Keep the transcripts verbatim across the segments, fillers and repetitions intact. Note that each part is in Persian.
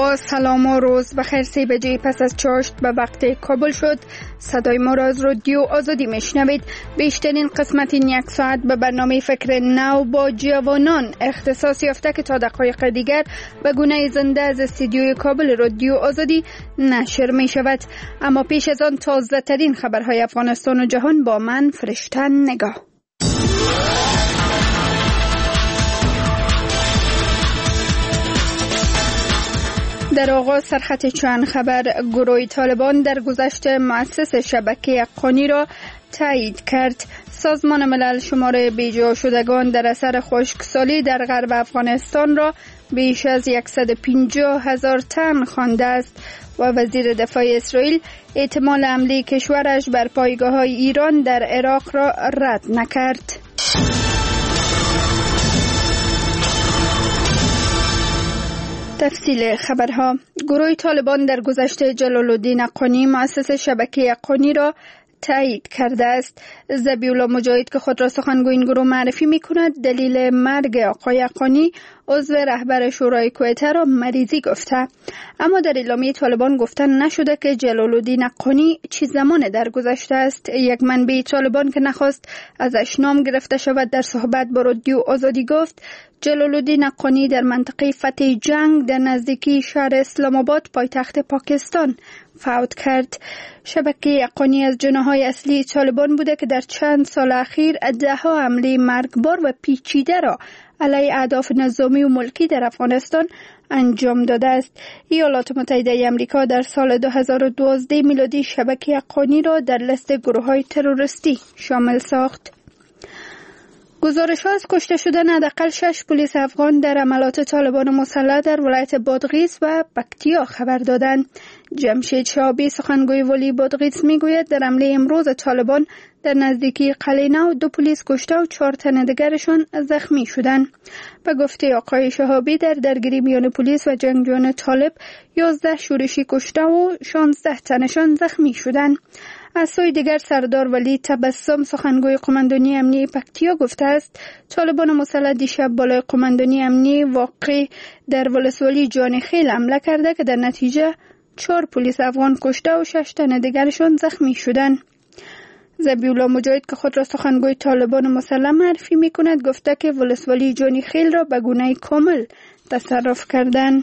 با سلام و روز بخیر. سی بجه پس از چاشت به وقت کابل شد. صدای ما را از رادیو آزادی میشنوید. بیشترین قسمت این یک ساعت به برنامه فکر نو با جوانان اختصاص یافته که تا دقایق دیگر به گونه زنده از استودیوی کابل رادیو آزادی نشر می شود. اما پیش از آن تازه ترین خبرهای افغانستان و جهان با من فرشته نگاه. در آغاز سرخط چند خبر. گروه طالبان در گذشت مؤسس شبکه قانی را تایید کرد. سازمان ملل شمار بیجا شدگان در اثر خشکسالی در غرب افغانستان را بیش از صد و پنجاه هزار تن خوانده است و وزیر دفاع اسرائیل احتمال حمله کشورش بر پایگاه‌های ایران در عراق را رد نکرد. تفصیل خبرها. گروه طالبان در گذشته جلال الدین قانی مؤسس شبکه قانی را تایید کرده است. ذبیح الله مجاهد که خود را سخنگوی این گروه معرفی می کند دلیل مرگ آقای قانی عضو رهبر شورای کویته را مریضی گفته. اما در اعلامیه طالبان گفتن نشده که جلال الدین قانی چه زمان در گذشته است. یک منبع طالبان که نخواست ازش نام گرفته شود در صحبت با رادیو آزادی گفت جلال الدین قانی در منطقه فتح جنگ در نزدیکی شهر اسلام آباد پایتخت پاکستان فوت کرد. شبکه قانی از جناح‌های اصلی طالبان بوده که در چند سال اخیر ده‌ها حمله مرگبار و پیچیده را علیه اهداف نظامی و ملکی در افغانستان انجام داده است. ایالات متحده آمریکا در سال دو هزار و دوازده میلادی شبکه قانی را در لیست گروه‌های تروریستی شامل ساخت. گزارش‌ها از کشته شدن حداقل شش پلیس افغان در حملات طالبان مسلح در ولایت بادغیس و پکتیا خبر دادند. جمشید شهابی سخنگوی ولی بادغیس میگوید در حمله امروز طالبان در نزدیکی قلعه نو دو پلیس کشته و چهار تن دیگرشان زخمی شدند. به گفته آقای شهابی در درگیری میان پلیس و جنگجویان طالب یازده شورشی کشته و شانزده تنشان زخمی شدند. از سوی دیگر سردار ولی تبسم سخنگوی قماندانی امنی پکتیا گفته است طالبان مسلح دیشب بالای قماندانی امنی واقع در ولسوالی جانخیل حمله کرده که در نتیجه چهار پلیس افغان کشته و شش تن دیگرشان زخمی شدند. ذبیح الله مجاهد که خود را سخنگوی طالبان مسلح معرفی می‌کند گفته که ولسوالی جانخیل را به گونه کامل تصرف کردند.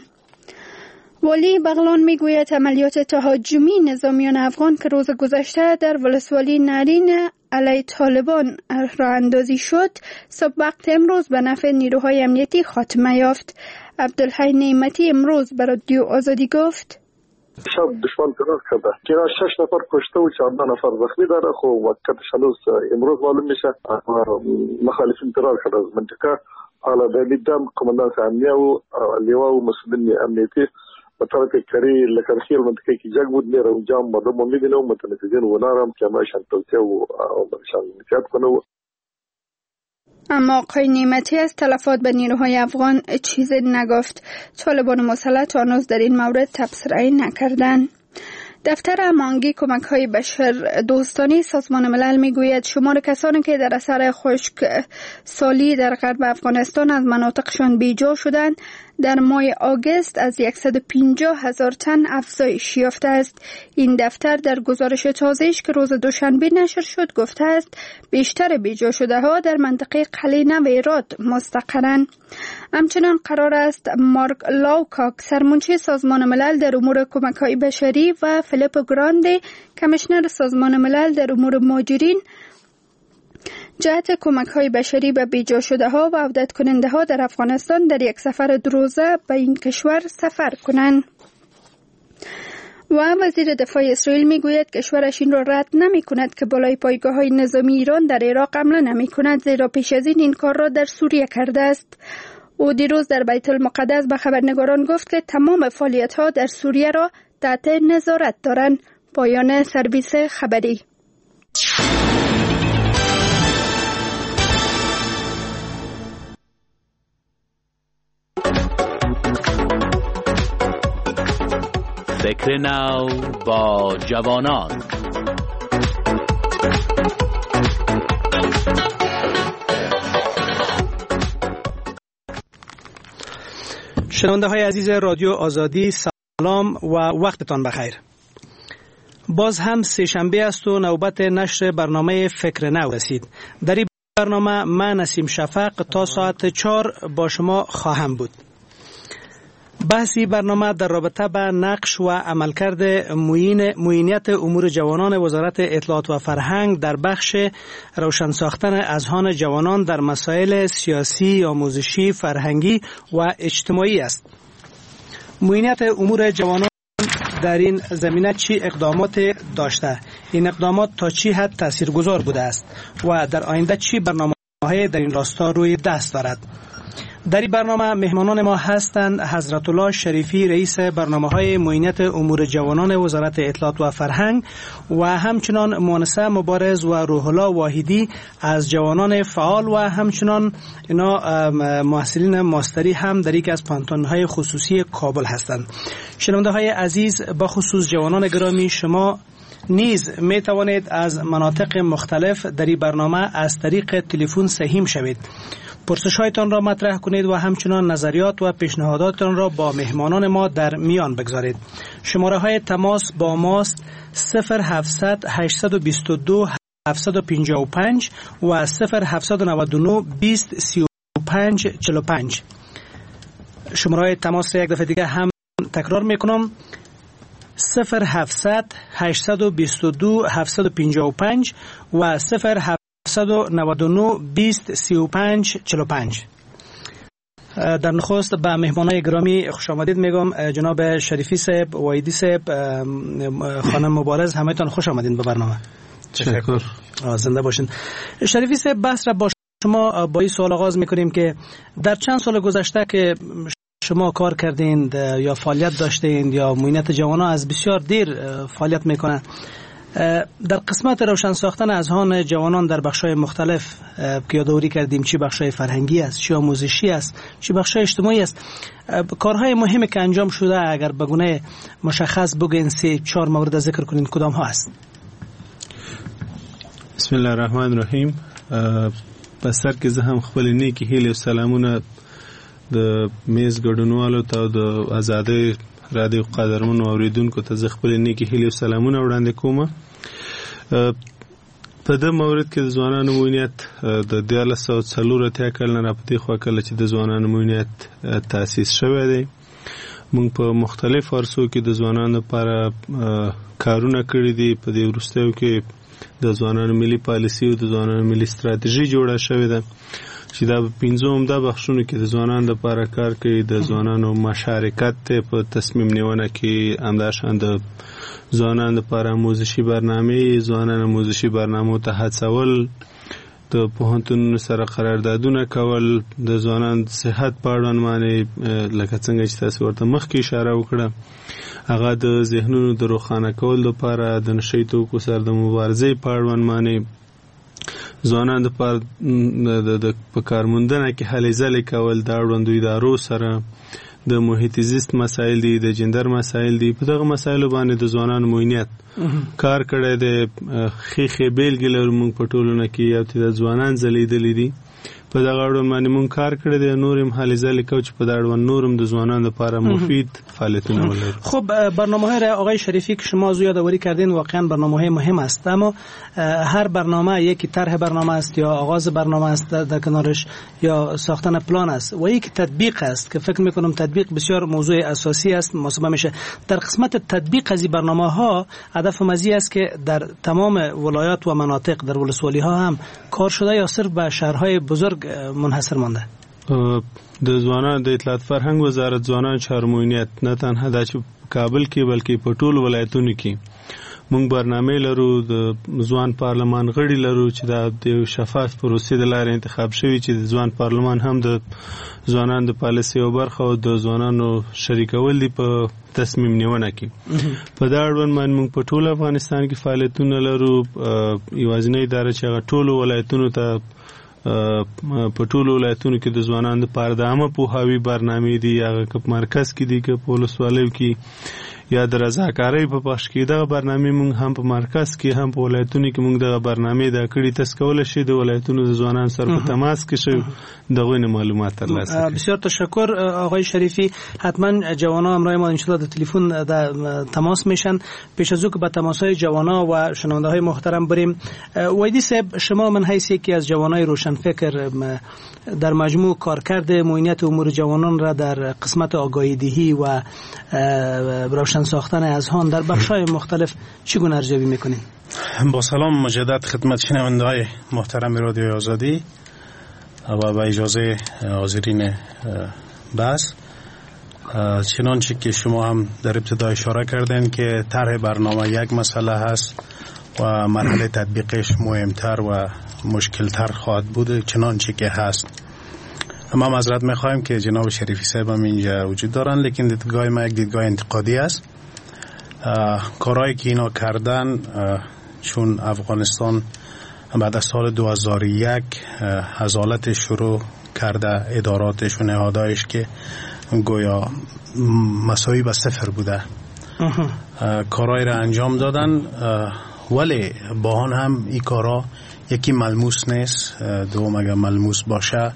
ولی بغلان میگوید عملیات تهاجمی نظامیان افغان که روز گذشته در ولسوالی نارین علیه طالبان راه اندازی شد صبح وقت امروز به نفع نیروهای امنیتی خاتمه یافت. عبدالحی نعمتی امروز به رادیو آزادی گفت شب دشمن ترور کرده که شش نفر کشته و چهارده نفر زخمی داره. خب وقتش هنوز امروز معلوم میشه مخالفین ترور کرده از منطقه. حالا در دیدم قماندان امنیه و لیوا و مسئولین امنیتی به طرف کری لکرخیل منطقه که جنگ بود میره اونجا مردم رو میبینه و متنفذین و نارم که همایشان توسیه و شان نکیات کنه. اما آقای نعمتی از تلفات به نیروهای افغان چیزی نگفت. طالبان مسلح تا هنوز در این مورد تبصره نکردند. دفتر هماهنگی کمک‌های بشر دوستانه سازمان ملل میگوید شمار کسانی که در اثر خشکسالی در غرب افغانستان از مناطقشان بیجا شدند در ماه آگوست از صد و پنجاه هزار تن افزایش یافته است. این دفتر در گزارش تازه‌اش که روز دوشنبه نشر شد گفته است بیشتر بیجا شده ها در منطقه قلعه نو هرات مستقرند. همچنان قرار است مارک لاوکاک سرمنشی سازمان ملل در امور کمک‌های بشری و فیلیپ گراندی کمیشنر سازمان ملل در امور مهاجرین جهت کمک‌های بشری به بیجا شده ها و عودت کننده ها در افغانستان در یک سفر دو روزه به این کشور سفر کنند. و وزیر دفاع اسرائیل میگوید کشورش این را رد نمی کند که بالای پایگاه‌های نظامی ایران در عراق حمله نمی کند زیرا پیش از این این کار را در سوریه کرده است. او دیروز در بیت المقدس به خبرنگاران گفت که تمام فعالیت‌ها در سوریه را تحت نظارت دارند. پایان سرویس خبری. فکر نو با جوانان. شنونده های عزیز رادیو آزادی سلام و وقتتان بخیر. باز هم سه شنبه است و نوبت نشر برنامه فکر نو رسید. در این برنامه من نسیم شفق تا ساعت چهار با شما خواهم بود. بحثی برنامه در رابطه با نقش و عملکرد معین معینیت امور جوانان وزارت اطلاعات و فرهنگ در بخش روشن ساختن اذهان جوانان در مسائل سیاسی، آموزشی، فرهنگی و اجتماعی است. معینیت امور جوانان در این زمینه چی اقدامات داشته؟ این اقدامات تا چی حد تاثیرگذار بوده است و در آینده چی برنامه‌های در این راستا روی دست دارد؟ در این برنامه مهمانان ما هستند حضرت الله شریفی رئیس برنامه‌های معینیت امور جوانان وزارت اطلاعات و فرهنگ و همچنان مؤنسه مبارز و روح الله واحدی از جوانان فعال و همچنان اینا محصلین ماستری هم در یک از پانتون‌های خصوصی کابل هستند. شنونده‌های عزیز، با خصوص جوانان گرامی، شما نیز می توانید از مناطق مختلف در این برنامه از طریق تلفن سهیم شوید. پرسش‌هایتان را مطرح کنید و همچنان نظریات و پیشنهاداتتان را با مهمانان ما در میان بگذارید. شماره های تماس با ماست صفر هفتصد هشتصد و بیست و دو هفتصد و پنجاه و پنج و صفر هفتصد و نود و نه بیست سی و پنج چهل و پنج. شماره های تماس یک دفعه دیگه هم تکرار میکنم: صفر هفتصد هشتصد و بیست و دو هفتصد و پنجاه و پنج و صفر هفتصد و نود و نه بیست سی و پنج چهل و پنج. در نخست به مهمانای گرامی خوش آمدید میگم. جناب شریفی صاحب، وایدی صاحب، خانم مبارز، همه‌تان خوش آمدین به برنامه. تشکر. زنده باشین. شریفی صاحب، بحث را با شما با این سوال آغاز میکنیم که در چند سال گذشته که شما کار کردین یا فعالیت داشتین یا معینیت جوانان از بسیار دیر فعالیت میکنه، در قسمت روشن ساختن اذهان جوانان در بخش‌های مختلف که یادآوری کردیم، چی بخش‌های فرهنگی است، چی آموزشی است، چی بخش‌های اجتماعی است، کارهای مهمی که انجام شده اگر به گونه مشخص بگین سه چهار مورد ذکر کنین، کدام ها است؟ بسم الله الرحمن الرحیم. بسر کې زه هم خپل نیکی هیله او سلامونه د میز ګډونوالو ته د آزادۍ رادیو قدرمنو اوریدونکو ته زه خپل نیکی هیله او سلامونه وړاندې کوم. په دې مورد کې د ځوانانو معینیت د دیارلس سوه څلور اتیا کال نه راپدې خوا کله چې د ځوانانو معینیت تاسیس شوی دی، موږ په مختلف عرصو کې د ځوانانو لپاره کارونه کړي دي. په دې وروستیو کې د ځوانانو ملي پالیسي او د ځوانانو ملي ستراتیژي جوړه شوې ده چې دا په پنځو عمده بخشونو کې د ځوانانو لپاره کار کوي. د ځوانانو مشارکت په تصمیم نیونه کې، همداشان د ځوانانو لپاره آموزشي برنامې، ځوانانو آموزشي برنامو ته هڅول، د پوهنتونونو سره قراردادونه کول، د ځوانانو صحت په اړوند باندې لکه څنګه چې تاسو ورته مخکې اشاره وکړه، هغه د ذهنونو د روښانه کولو لپاره د نشي توکو سره د مبارزې په اړوند باندې ځوانان د پر د په کارموندنه کې هلې ځلې کول، د اړوندو ادارو سره د محیط زیست مسایل دي، د جندر مسایل دي. په دغه مسایلو باندې د ځوانانو معینیت کار کړی دی. ښې ښې بیلګې لرو موږ په ټولنه کې، یو ته د ځوانان ځلیدلي دي. په دغه اړوند باندې موږ کار کړی دی. نور هم هلې ځلې کوو چې په دغه اړوند نور هم د ځوانانو لپاره مفید فعالیتونه ولرو. خب برنامه‌های را آقای شریفی که شما از یادآوری کردین واقعا برنامه‌های مهم است، اما هر برنامه یکی طرح برنامه است یا آغاز برنامه است در کنارش یا ساختن پلان است و یکی تطبیق است که فکر می‌کنم تطبیق بسیار موضوع اساسی است محسوب میشه. در قسمت تطبیق از این برنامه‌ها هدف مزی است که در تمام ولایات و مناطق در ولسوالی‌ها هم کار شده یا صرف به شهرهای بزرگ منحصر مانده؟ د ځوانانو د اطلاعات فرهنګ وزارت ځوانانو چارو معینیت نه تنها د کابل کې بلکې په ټولو ولایتونو کې موږ برنامه لرو. د ځوان پارلمان غړي لرو چې د شفاف پروسې د لارې انتخاب شوی چې د ځوان پارلمان هم د ځوانانو د پالیسي او برخه او د ځوانانو شریکول دي په تصمیم نیونه کې. په دا اړوند باندې موږ په ټول افغانستان کې فعالیتونه لرو. یوازینۍ اداره چې هغه ټولو ولایتونو ته په ټولو ولایتونو کې د ځوانانو لپاره د عامه پوهاوي برنامې دي، هغه که په مرکز کې دي که په ولسوالیو کې یا در رضاکارۍ په پخش کې دغه برنامه مونږ هم په مرکز کې هم په ولایتونو کې مونږ دغه برنامه د کړي تاسو کولای شئ د ولایتونو د ځوانانو سره په تماس کې شئ دغه معلومات ترلاسه کړئ. بسیار تشکر آقای شریفی. حتما جوانا همراه ما ان شاء الله در تلفن در تماس میشن. پیش از او که به تماس‌های جوانا و شنونده‌های محترم بریم، ویدی صاحب شما من حیث یکی از جوانای روشنفکر در مجموع کارکرد معینیت امور جوانان را در قسمت آگاهی دهی و روشن ساختن اذهان در بخش‌های مختلف چگونه ارزیابی میکنین؟ با سلام مجدد خدمت شنونده‌های محترم رادیو آزادی و با اجازه حاضرین بحث، چنانچه که شما هم در ابتدا اشاره کردین که طرح برنامه یک مسئله هست و مرحله تطبیقش مهمتر و مشکلتر خواهد بود، چنانچه که هست. ما معذرت میخوایم که جناب شریفی صاحب هم اینجا وجود دارن، لیکن دیدگاه ما یک دیدگاه انتقادی است. کارهایی که اینا کردن، چون افغانستان بعد از سال دو هزار و یک از حالت شروع کرده اداراتش و نهادهایش که گویا مساوی به صفر بوده، کارهایی را انجام دادن، ولی با آن هم این کارها یکی ملموس نیست. دوم اگر ملموس باشه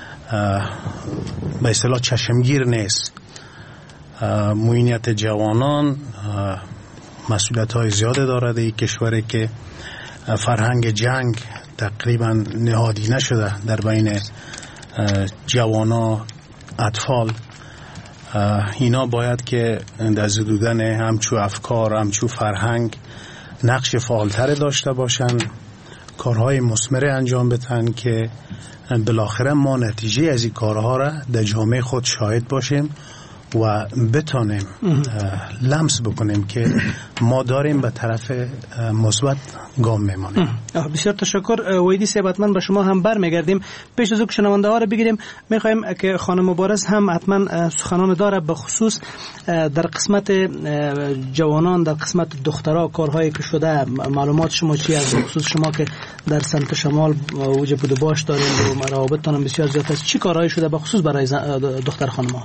به اصطلاح چشمگیر نیست. معینیت جوانان مسئولیت های زیاده دارد. این کشوری که فرهنگ جنگ تقریبا نهادی نشده در بین جوانا اطفال، اینا باید که در زدودن همچو افکار همچو فرهنگ نقش فعالتر داشته باشن، کارهای مثمر انجام بدن که بالاخره ما نتیجه از این کارها را در جامعه خود شاهد باشیم و بتانیم لمس بکنیم که ما داریم به طرف مثبت گام میمانیم. بسیار تشکر. ویدی صاحب حتما به شما هم برمیگردیم. پیش از او که شنونده ها رو بگیریم، میخوایم که خانم مبارز هم حتما سخنان داره به خصوص در قسمت جوانان، در قسمت دخترها کارهایی که شده. معلومات شما چی از خصوص شما که در سمت شمال وجه بود باش داریم و روابطتان بسیار زیاد است، چی کارهایی شده به خصوص برای دختر خانم‌ها؟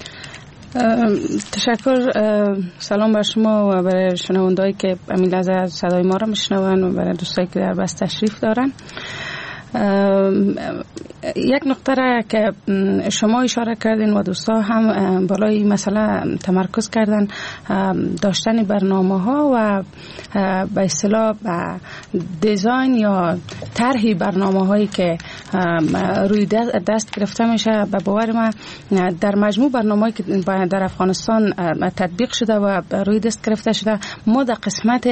تشکر. سلام بر شما و برای شنوندهایی که همین لحظه صدای ما را میشنون و برای دوستایی که در بس تشریف دارن. یک نقطه را که شما اشاره کردین و دوستا هم بالای مسئله تمرکز کردن، داشتن برنامه ها و به اصطلاح دیزاین یا طرح برنامه هایی که روی دست گرفته میشه. به باور من در مجموع برنامه‌ای که در افغانستان تطبیق شده و روی دست گرفته شده، ما در قسمت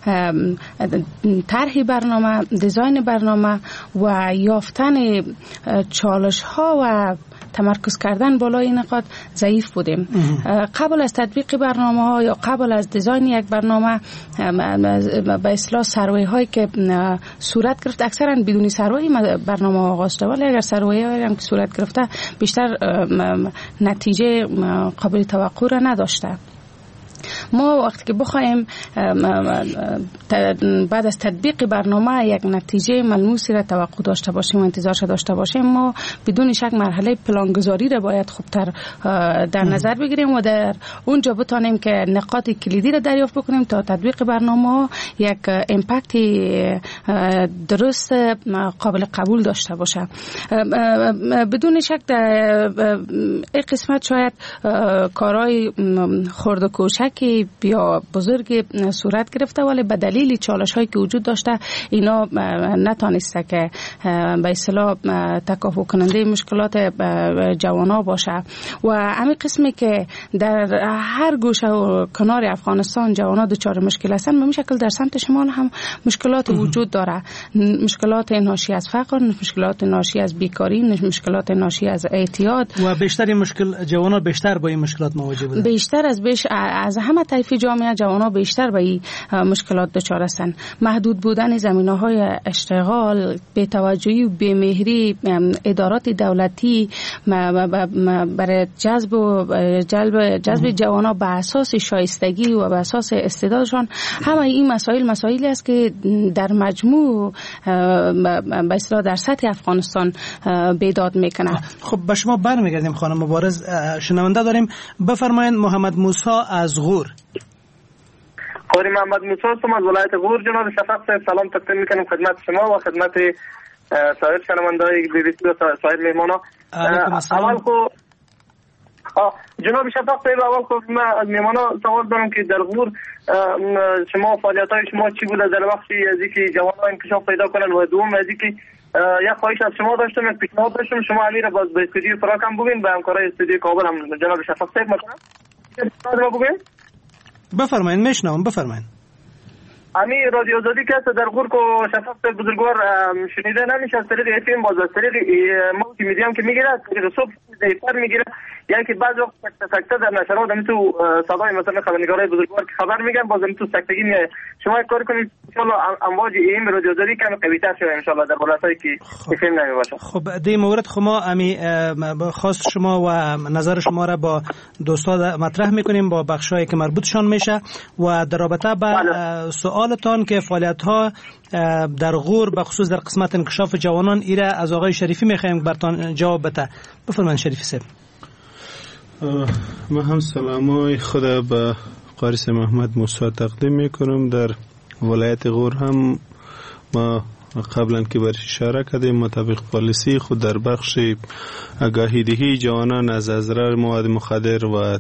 طرح برنامه، دیزاین برنامه و یافتن چالش ها و تمرکز کردن بالای این نقاط ضعیف بودیم. قبل از تطبیق برنامه ها یا قبل از دیزاین یک برنامه به اصطلاح سروی هایی که صورت گرفت، اکثرا بدون سروی برنامه آغاز شده، ولی اگر سروی هایی هم که صورت گرفته بیشتر نتیجه قابل توقع را نداشته. ما وقتی که بخوایم بعد از تطبیق برنامه یک نتیجه ملموسی را توقع داشته باشیم و انتظارش داشته باشیم، ما بدون شک مرحله پلانگذاری را باید خوبتر در نظر بگیریم و در اونجا بتانیم که نقاط کلیدی را دریافت بکنیم تا تطبیق برنامه یک امپکت درست قابل قبول داشته باشه. بدون شک در این قسمت شاید کارهای خرد و کوچکی یا بزرگ صورت گرفته، ولی به دلیل چالش هایی که وجود داشته اینا نتانسته که به اصطلاح تکافؤ کننده مشکلات جوانا باشه. و همین قسمی که در هر گوشه و کنار افغانستان جوانا دچار مشکل هستن، به این شکل در سمت شمال هم مشکلات وجود داره، مشکلات ناشی از فقر، مشکلات ناشی از بیکاری، مشکلات ناشی از اعتیاد. و بیشتر مشکل جوانا بیشتر با این مشکلات مواجه بودن. بیشتر از بیش از همه طیف جامعه جوانا بیشتر به این مشکلات دچار هستند. محدود بودن زمینه‌های اشتغال، بی‌توجهی و بی‌مهری ادارات دولتی برای جذب و جلب جذب جوانا به اساس شایستگی و به اساس استعدادشان، همه این مسائل مسائلی است که در مجموع به اصطلاح در سطح افغانستان بیداد میکنه. خب به شما برمیگردیم خانم مبارز. شنونده داریم، بفرمایید. محمد موسی از غور، قاری محمد موسی هستم از ولایت غور. جناب شفق صاحب سلام تقدیم میکنم خدمت شما و خدمت سایر شنونده‌های بی بی سی و سایر مهمانا. اول خو جناب شفق صاحب اول خو من از مهمانا سوال دارم که در غور شما فعالیت‌های شما چی بوده در وقتی از اینکه جوانان انکشاف پیدا کنن و دوم از اینکه یک خواهش از شما داشتم، یک پیشنهاد داشتم، شما امیر باز به استودیو فراکم بگین به همکارای استودیو کابل هم جناب شفق صاحب مثلا بگین. بفرمایید میشنوم بفرمایید. امی رادیو آزادی که در غور کو شفق بزرگوار شنیده نمیشه از طریق اف ام، باز از طریق مولتی میدیام که میگیره، از طریق صبح دیپر میگیره، یعنی که بعض وقت سکته سکته در نشرات هم تو صدای مثلا خبرنگارای بزرگوار که خبر میگن باز هم تو سکتگی میاد. شما یک کار کنید ان شاء الله امواج این رادیو آزادی کم قوی‌تر شه ان شاء الله در ولایتایی که اف ام نمیباشه. خب در مورد خما امی خواست شما و نظر شما را با دوستان مطرح میکنیم با بخشایی که مربوطشان میشه و در رابطه با سوالتان که فعالیت ها در غور به خصوص در قسمت انکشاف جوانان ایره از آقای شریفی میخوایم برتان جواب بده. بفرمایید شریفی صاحب. من هم سلامای خود به قاری محمد موسی تقدیم میکنم. در ولایت غور هم ما قبلا که برش اشاره کردیم مطابق پالیسی خود در بخش آگاهی دهی جوانان از اضرار مواد مخدر و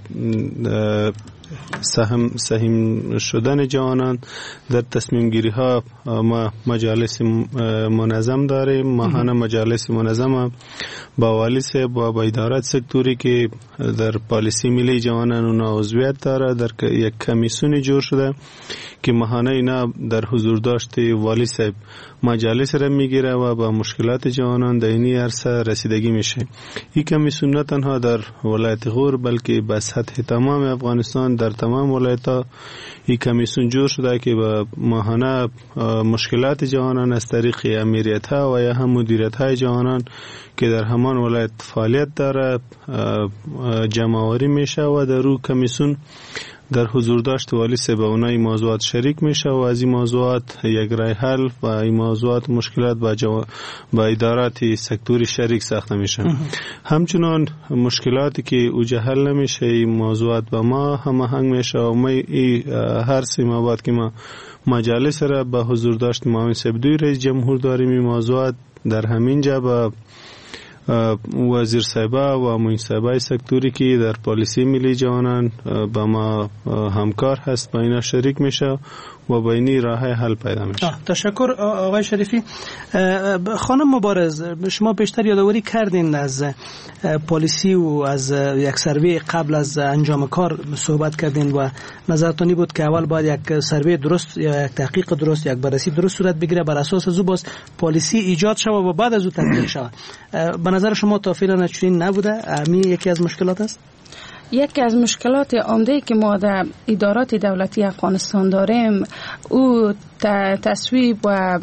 سهم سهم شدن جوانان در تصمیم گیری ها ما مجالس منظم داریم. ماهانه مجالس منظم با والی صاحب و با ادارات سکتوری که در پالیسی ملی جوانان اونا عضویت داره در یک کمیسیونی جور شده که ماهانه اینا در حضور داشته والی صاحب مجالس را میگیره و با مشکلات جوانان در اینی عرصه رسیدگی میشه. این کمیسیون نه تنها در ولایت غور بلکه به سطح تمام افغانستان در تمام ولایت‌ها این کمیسیون جور شده که با ماهانه مشکلات جوانان از طریق امیریت‌ها و یا هم مدیریت‌های جوانان که در همان ولایت فعالیت داره جمع‌آوری میشه و در رو کمیسیون در حضور داشت والی صاحب اونا این موضوعات شریک میشه و از این موضوعات یک رای حل و این موضوعات مشکلات با, جو... با ادارات سکتوری شریک ساخته میشه. همچنان مشکلاتی که اوجه حل نمیشه این موضوعات با ما هماهنگ میشه و ما ای هر سه ماه بعد که ما مجالس را به حضور داشت معاون صاحب دوی رئیس جمهور داریم این موضوعات در همین جا با وزیر صاحبه و معین صاحبه سکتوری که در پالیسی ملی جوانان با ما همکار هست با اینا شریک میشه و با اینی راه حل پیدا میشه. تشکر آقای شریفی. خانم مبارز شما بیشتر یادآوری کردین از پالیسی و از یک سروی قبل از انجام کار صحبت کردین و نظرتانی بود که اول باید یک سروی درست یا یک تحقیق درست یک بررسی درست صورت بگیره بر اساس از او باز پالیسی ایجاد شود و بعد از او تطبیق شود. به نظر شما تا فعلا چنین نبوده؟ همین یکی از مشکلات است. یکی از مشکلات عمده که ما در ادارات دولتی افغانستان داریم او تصویب و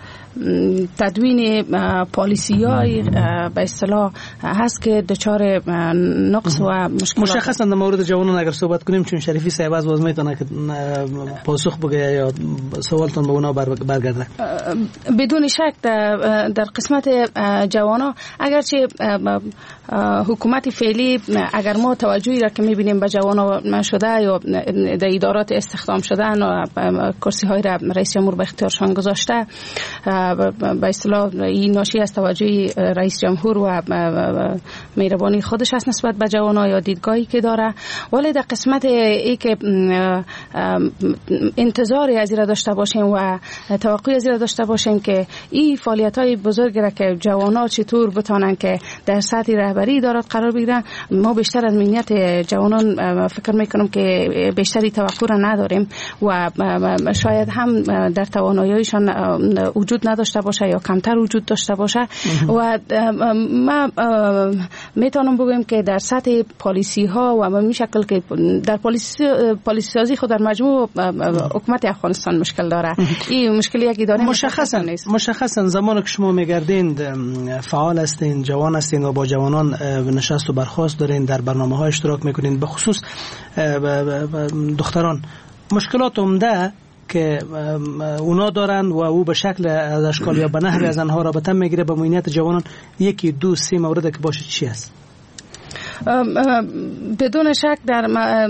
تدوین پالیسی های به اصطلاح هست که دچار نقص و مشکلات. مشخصا در مورد جوانان اگر صحبت کنیم چون شریفی صاحب از باز میتونه که پاسخ بگه یا سوالتون به اونا برگرده. بدون شک در, در قسمت جوانان اگرچه حکومت فعلی اگر ما توجهی را که میبینیم به جوانان شده یا در ادارات استخدام شدن و کرسی های را رئیس جمهور به اختیارشان گذاشته به اصطلاح این ناشی از توجه رئیس جمهور و مهربانی خودش است نسبت به جوانان یا دیدگاهی که داره، ولی در قسمت ای که انتظاری از این را داشته باشیم و توقعی از این را داشته باشیم که این فعالیت های بزرگی را که جوانان چطور بتانن که در سطح رهبری ادارات قرار بگیرن ما بیشتر از امنیت جوانان فکر میکنم که بیشتری توقع را نداریم و شاید هم در تواناییشان وجود نداشته باشه یا کمتر وجود داشته باشه و ما میتونم بگم که در سطح پالیسی ها و به این شکل که در پالیسی پالیسی سازی خود در مجموع حکومت افغانستان مشکل داره. این مشکلی که داریم مشخصا مشخصا زمانی که شما میگردین فعال هستین جوان هستین و با جوانان نشست و برخاست دارین در برنامه ها اشتراک میکنین به خصوص دختران مشکلات عمده که اونا دارن و او به شکل از اشکال یا به نحوی از آنها رابطه میگیره با موینیت جوانان یکی دو سه مورد که باشه چی است؟ بدون شک در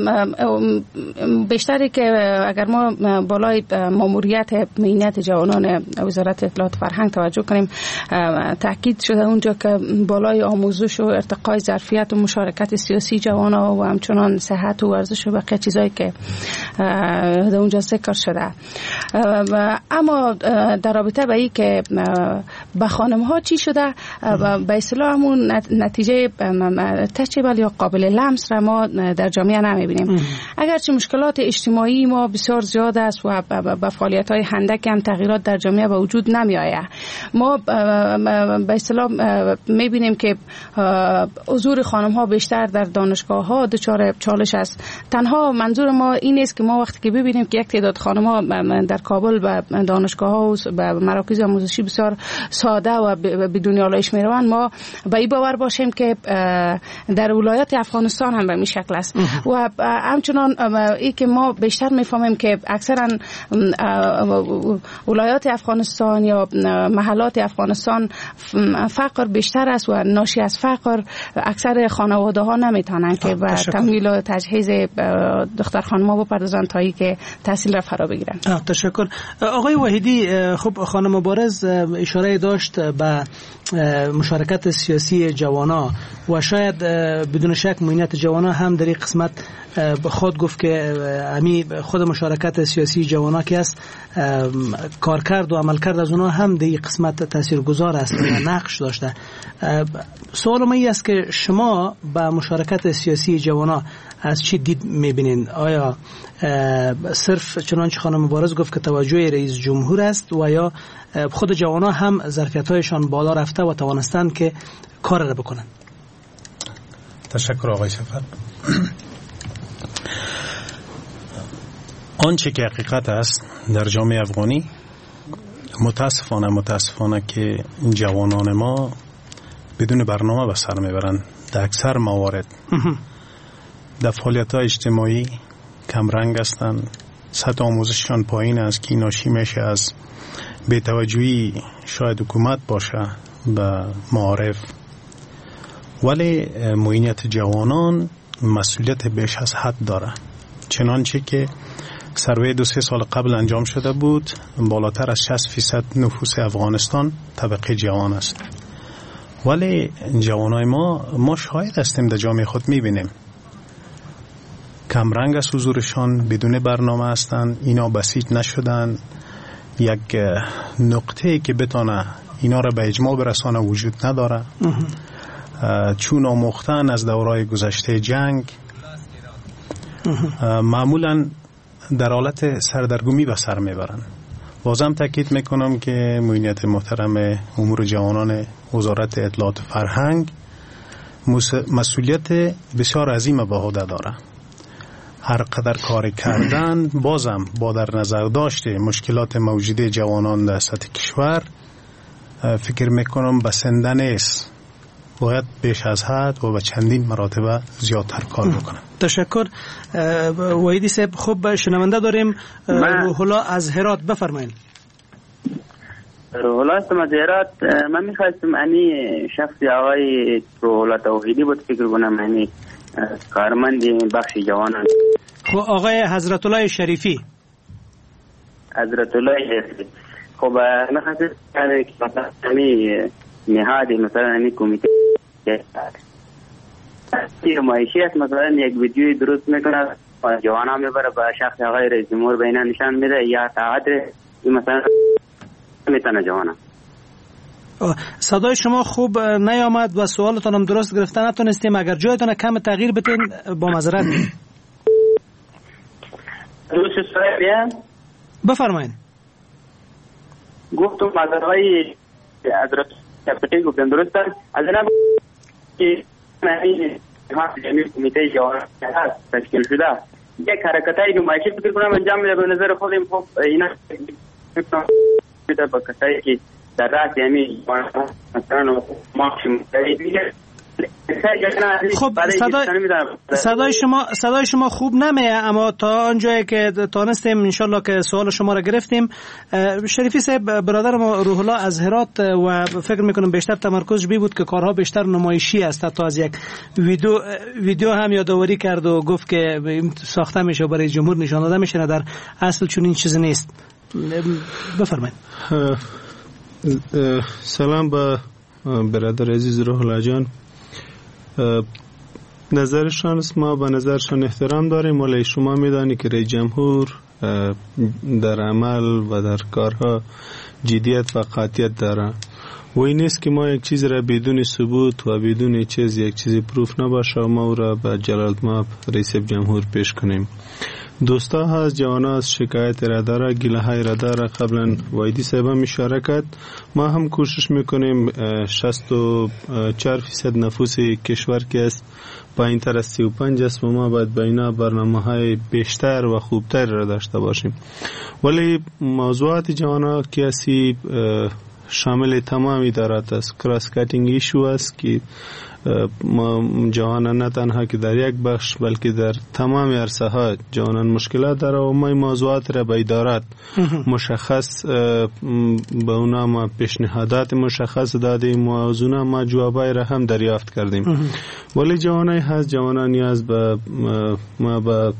بیشتری که اگر ما بالای ماموریت مهنیت جوانان وزارت اطلاعات فرهنگ توجه کنیم، تاکید شده اونجا که بالای آموزش و ارتقای ظرفیت و مشارکت سیاسی جوانان و همچنان صحت و ورزش و بقیه چیزایی که در اونجا ذکر شده. اما در رابطه با این که به خانم ها چی شده، به اصطلاح همون نتیجه تچبل یا قابل لمس را ما در جامعه نمیبینیم. اگرچه مشکلات اجتماعی ما بسیار زیاد است و به فعالیت های هندک هم تغییرات در جامعه به وجود نمی آید. ما به اصطلاح میبینیم که حضور خانم ها بیشتر در دانشگاه ها دچار چالش است. تنها منظور ما این است که ما وقتی که ببینیم که یک تعداد خانم ها در کابل به دانشگاه ها و به مراکز آموزشی بسیار ساده و بدون آلایش میروند، ما به این باور باشیم که در ولایات افغانستان هم به این شکل است. و همچنان ای که ما بیشتر میفهمیم که اکثرا ولایات افغانستان یا محلات افغانستان فقر بیشتر است و ناشی از فقر اکثر خانواده ها نمیتونن که به تمویل و تجهیز دختر خانم ها بپردازن تا ای که تحصیل را فرا بگیرن. تشکر. آقای وحیدی، خب خانم مبارز اشاره داشت به مشارکت سیاسی جوانا و شاید بدون شک مهنیت جوانا هم در این قسمت خود گفت که امی خود مشارکت سیاسی جوانا که است کارکرد و عملکرد از اونها هم در این قسمت تاثیرگذار است و نقش داشته. سوال من این است که شما با مشارکت سیاسی جوانا از چی دید میبینین؟ آیا صرف چنانچه خانم مبارز گفت که توجه رئیس جمهور است و یا خود جوانا هم ظرفیت‌هایشان بالا رفته و توانستند که کار را بکنن؟ تشکر آقای شفر. آنچه که حقیقت است در جامعه افغانی، متاسفانه متاسفانه که جوانان ما بدون برنامه به سر میبرند. در اکثر موارد در فعالیت‌های اجتماعی کمرنگ هستند، سطح آموزششان پایین است که ناشی میشه از بی‌توجهی شاید حکومت باشه به معارف. ولی معینیت جوانان مسئولیت بیش از حد داره، چنانچه که سروی دو سه سال قبل انجام شده بود، بالاتر از شصت فیصد نفوس افغانستان طبقه جوان است. ولی جوانای ما ما شاهد هستیم در جامعه خود میبینیم کمرنگ از حضورشان، بدون برنامه هستند، اینا بسیج نشدن. یک نقطه که بتانه اینا را به اجماع برسانه وجود نداره. چون آموختن از دورای گذشته جنگ معمولا در حالت سردرگمی به سر میبرن. بازم تاکید میکنم که معینیت محترم امور جوانان وزارت اطلاعات فرهنگ مسئولیت بسیار عظیم به عهده داره. هر قدر کار کردن بازم با در نظر داشته مشکلات موجود جوانان در سطح کشور فکر میکنم بسنده نیست، باید بیش از حد و به چندین مراتب زیادتر کار بکنم. تشکر. وحیدی صاحب، خوب شنونده داریم. روح الله از هرات، بفرمایید. روح الله از هرات. من میخواستم انی شخصی آقای روح الله توحیدی بود فکر کنم، انی کارمند بخش جوانان. خب آقای حضرت الله شریفی. حضرت الله شریفی. خب میخواستم که مثلا امی نهادی مثلا امی کمیته معیشی است، مثلا یک ویدیوی درست میکنه و جوانا میبره به شخص آقای رئیس جمهور بینا نشان میده یا تعادل مثلا میتونه جوانا. صدای شما خوب نیامد و سوالتان هم درست گرفته نتونستیم. اگر جایتان کم تغییر بتین با معذرت. درست سوال بفرمایید. گفتم مدرهای حضرت شفیقی گفتن درست است. از جناب که این جمعی کمیته جوانا هست تشکیل شده، یک حرکتای نمایشی فکر کنم انجام میده. به نظر خودم خب اینا میده با کسایی که در رأس یعنی مثلا ماکسیم دیگه خب صدای صدای شما صدای شما خوب نمیه، اما تا آنجایی که تانستیم انشالله که سوال شما را گرفتیم. شریفی صاحب برادر ما روح الله از هرات و فکر میکنم بیشتر تمرکزش بی بود که کارها بیشتر نمایشی است، حتی از یک ویدیو ویدیو هم یادآوری کرد و گفت که ساخته میشه برای جمهور نشان داده میشه، در اصل چون این چیز نیست. بفرمایید. سلام به برادر عزیز روح الله جان. نظرشان است، ما به نظرشان احترام داریم، ولی شما میدانی که رئیس جمهور در عمل و در کارها جدیت و قاطعیت داره و این نیست که ما یک چیز را بدون ثبوت و بدون چیز یک چیزی پروف نباشه ما او را به جلالتمآب رئیس جمهور پیش کنیم. دوستا هست، جوانا هست، شکایت را داره، گله های را داره. قبلا وایدی صاحب هم اشاره کرد، ما هم کوشش میکنیم شصت و چهار فیصد نفوس کشور که است پایین تر از سی و پنج است و ما باید بینا برنامه های بیشتر و خوبتر را داشته باشیم. ولی موضوعات جوانا کیاسی شامل تمام ادارات است. کراس کاتینگ ایشو است که ما جوانان نه تنها که در یک بخش بلکه در تمام عرصه ها جوانان مشکلات داره و ما موضوعات را به ادارات مشخص به اونا ما پیشنهادات مشخص دادیم و از اونا ما جوابای را هم دریافت کردیم. ولی جوانای هست، جوانان نیاز به ما به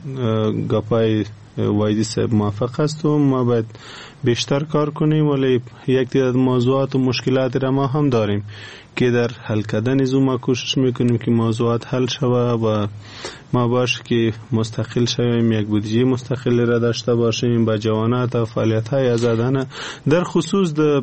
گپای وایدی صاحب موافق است و ما باید بیشتر کار کنیم، ولی یک تعداد موضوعات و مشکلات را ما هم داریم که در حل کردن از ما کوشش میکنیم که موضوعات حل شوه و ما باشه که مستقل شویم، یک بودجه مستقل را داشته باشیم با جوانات و فعالیت‌های آزادانه. در خصوص د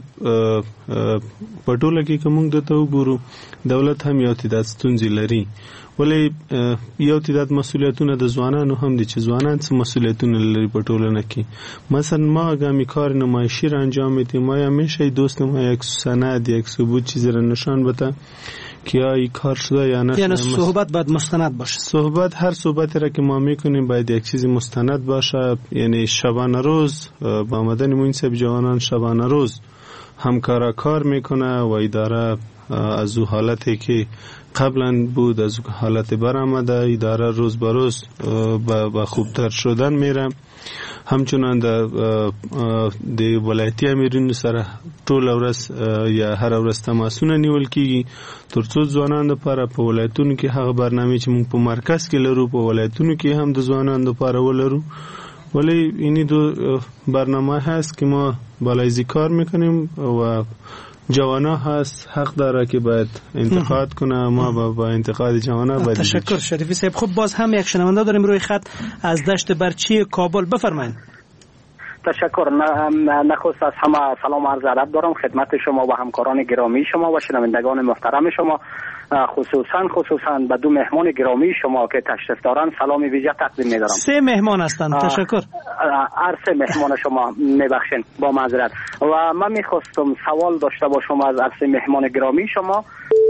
پټوله کې کوم د تو ګورو دولت هم یو تعداد ستونزې لري، ولی یو تعداد مسئولیتونه د ځوانانو هم دي چې ځوانان څه مسئولیتونه لري په ټولنه کې. مثلا ما اگه کار نمایشی را انجام میدیم، ما همیشه دوست ما یک سند یک ثبوت چیزی را نشان بده که آیا کار شده یا نه. یعنی صحبت باید مستند باشه. صحبت هر صحبتی را که ما میکنیم باید یک چیزی مستند باشه. یعنی شبانه روز با آمدن موین صاحب جوانان شبانه روز همکارا کار میکنه و اداره از او حالتی که قبلا بود از حالت برآمده اداره روز به روز با خوبتر شدن میره. همچنان در د ولایتي امیرونو سره ټول ورځ یا هر ورځ تماسونه نیول کیږي ترڅو ځوانان لپاره په ولایتونو کې هغه برنامه چې موږ په مرکز کې لرو په ولایتونو کې هم د ځوانانو لپاره ولرو. ولی اینی دو برنامه هست که ما بالای کار میکنیم و جوانا هست حق داره که باید انتقاد کنه، ما با, با انتقاد جوانا باید. تشکر شریفی صاحب. خب باز هم یک شنونده داریم روی خط از دشت برچی کابل، بفرمایید. تشکر. نخست از همه سلام و عرض ادب دارم خدمت شما و همکاران گرامی شما و شنوندگان محترم شما، خصوصا خصوصا به دو مهمان گرامی شما که تشریف دارن سلام ویژه تقدیم می‌دارم. سه مهمان هستند. تشکر. هر سه مهمان شما میبخشین با معذرت. و من میخواستم سوال داشته باشم از هر سه مهمان گرامی شما،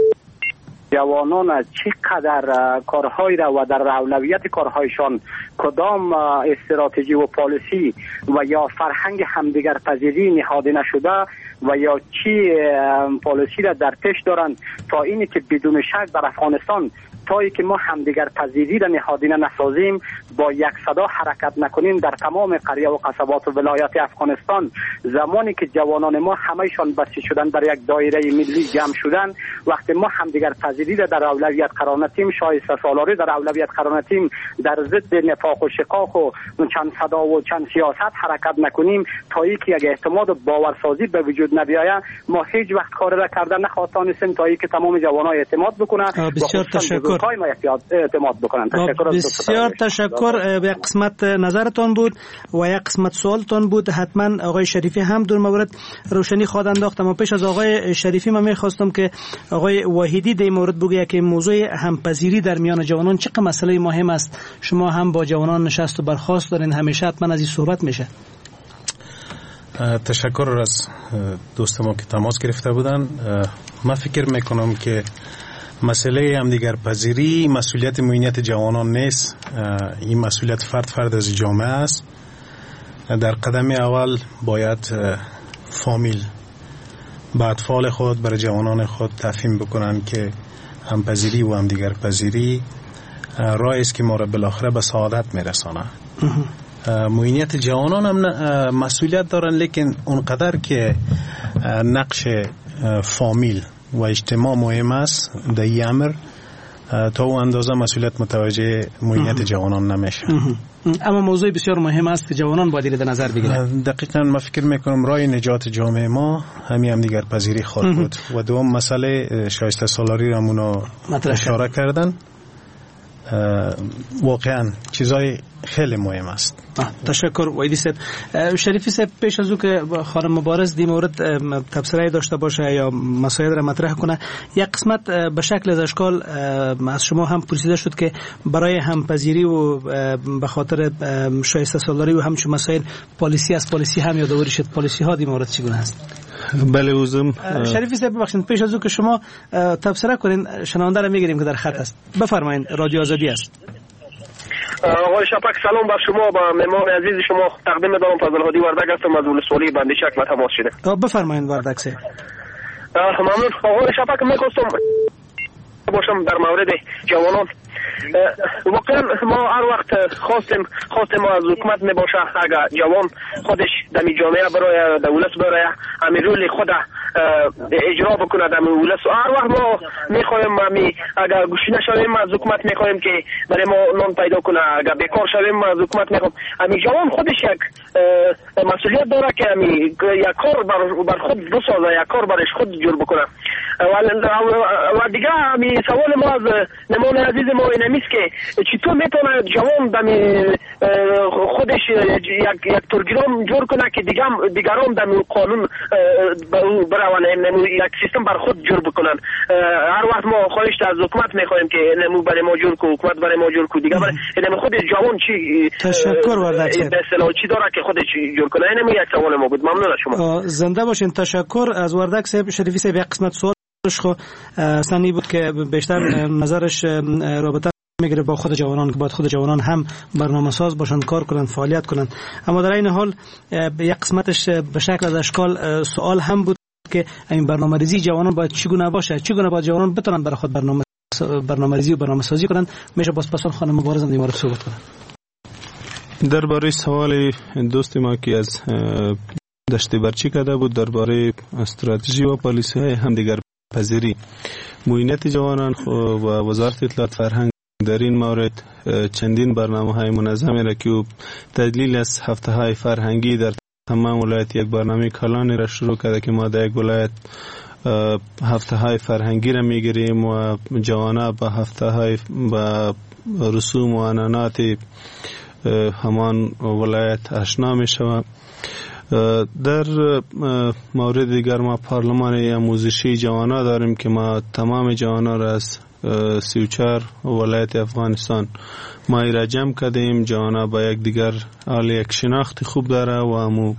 جوانان چقدر کارهای را و در اولویت کارهایشان کدام استراتژی و پالیسی و یا فرهنگ همدیگر پذیری نهاده نشده و یا چی پالیسی را در پیش دارند تا اینی که بدون شک در افغانستان تایی که ما همدیگر پذیری را نهادینه نسازیم با یک صدا حرکت نکنیم در تمام قریه و قصبات و ولایات افغانستان، زمانی که جوانان ما همهشان بسیج شدن در یک دایره ملی جمع شدن، وقتی ما همدیگر پذیری را در اولویت قرار ندیم، شایسته سالاری در اولویت قرار ندیم، در ضد نفاق و شقاق و چند صدا و چند سیاست حرکت نکنیم تا اینکه یک اعتماد و باورسازی به وجود نبیاید، ما هیچ وقت کار را کردن نخواهیم تا اینکه تمام جوانان اعتماد بکنن. بسیار تشکر. اعتماد بکنن. تشکر. بسیار تشکر. یک قسمت نظرتان بود و یک قسمت سوالتان بود. حتما آقای شریفی هم در مورد روشنی خواهد انداخت. اما پیش از آقای شریفی من میخواستم که آقای واحدی در مورد بگه که موضوع همپذیری در میان جوانان چقدر مسئله مهم است. شما هم با جوانان نشست و برخاست دارین، همیشه حتما از این صحبت میشه. تشکر از دوست ما که تماس گرفته بودن. من فکر میکنم که مسئله همدیگر پذیری مسئولیت معینیت جوانان نیست، این مسئولیت فرد فرد از جامعه است. در قدم اول باید فامیل به اطفال خود برای جوانان خود تفهیم بکنن که همپذیری و همدیگر پذیری راهی است که ما را بالاخره به سعادت میرسانه. معینیت جوانان هم مسئولیت دارن، لیکن اونقدر که نقش فامیل و اجتماع مهم است در این امر، تا اون اندازه مسئولیت متوجه معینیت جوانان نمیشه. اما موضوع بسیار مهم است که جوانان باید در نظر بگیرند. دقیقاً من فکر میکنم راه نجات جامعه ما همین هم دیگر پذیری خواهد بود. و دوم مسئله شایسته سالاری را مونا اشاره کردن، واقعا چیزای خیلی مهم است. تشکر ویدی صاحب. شریفی صاحب، پیش از او که خانم مبارز دی مورد تبصره داشته باشه یا مسائل را مطرح کنه، یک قسمت به شکل از اشکال از شما هم پرسیده شد که برای همپذیری و به خاطر شایسته سالاری و همچون مسائل پالیسی از پالیسی هم یادآوری شد. پالیسی ها دی مورد چگونه است؟ بله اوزم. شریفی صاحب ببخشید، پیش از او که شما تبصره کنین شنونده را میگیریم که در خط است. بفرمایید، رادیو آزادی است. آقای شپک سلام بر شما، با مهمان عزیز شما تقدیم دارم. فضل هادی وردک هستم از ولسوالی بندیشک. ما تماس شده. بفرمایید وردک صاحب. ممنون. آقای شپک میخواستم باشم در مورد جوانان. واقعا ما هر وقت خواستیم خواستیم ما از حکومت میباشه اگر جوان خودش در جامعه برای دولت برای همین رول خود اجرا بکنه در دولت، هر وقت ما میخوایم می اگر گوش نشویم از حکومت میخوایم که برای ما نان پیدا کنه، اگر بیکار شویم از حکومت میخوایم همین جوان خودش یک مسئولیت داره که همین یک کار بر, بر خود بسازه، یک کار برش خود جور بکنه. و دیگه همین سوال ما از نمان عزیز ما اینمیست که چطور میتونه جوان دمی خودش یک یک پروگرام جور کنه که دیگه دیگران دمی قانون برای یک سیستم بر خود جور بکنن. هر وقت ما خواهش از حکومت میخوایم که نمو برای ما جور کو، حکومت برای ما جور کو، دیگه برای خود جوان چی تشکر وردک صاحب چی داره که خودش جور کنه. اینم یک سوال ما بود. ممنون از شما. زنده باشین. تشکر از وردک صاحب. شریفی صاحب یک قسمت سوال خو سنی بود که بیشتر نظرش رابطه میگیره با خود جوانان که باید خود جوانان هم برنامه ساز باشن، کار کنن، فعالیت کنن. اما در این حال یک قسمتش به شکل از اشکال سوال هم بود که این برنامه‌ریزی جوانان باید چگونه باشه، چگونه باید جوانان بتونن برای خود برنامه برنامه‌ریزی و برنامه‌سازی کنن. میشه باز پاسخ خانم مبارز هم دیمارو صحبت کنن. درباره سوال دوست ما که از دشت برچی کرده بود درباره استراتژی و پالیسی های همدیگر پذیری، معینیت جوانان و وزارت اطلاعات فرهنگ در این مورد چندین برنامه های منظمی را که تدلیل از هفته های فرهنگی در تمام ولایت یک برنامه کلانی را شروع کرده که ما در یک ولایت هفته های فرهنگی را میگیریم و جوانا با هفته های با رسوم و عنعنات همان ولایت آشنا می شود. در مورد دیگر ما پارلمان آموزشی جوانا داریم که ما تمام جوانا را از سی و چهار ولایت افغانستان ما را جمع کردیم. جوانا با یک دیگر حال یک شناخت خوب داره و همو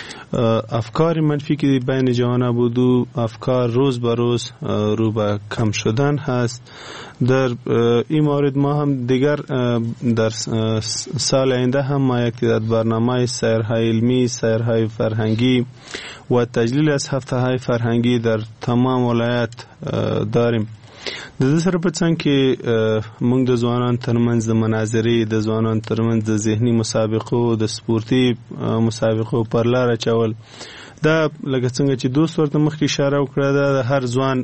افکار منفی که بین جوانا بود و افکار روز به روز رو به کم شدن هست. در این مورد ما هم دیگر در سال آینده هم ما یک تعداد برنامه سیرهای علمی، سیرهای فرهنگی و تجلیل از هفته های فرهنگی در تمام ولایت داریم. د دې سره په څنګ کې موږ د ځوانان ترمنځ د مناظرې، د ځوانان ترمنځ د ذهني مسابقو، د سپورتي مسابقو پر لار اچول، دا لکه څنګه چې دوست ورته مخکې اشاره وکړه، دا د هر ځوان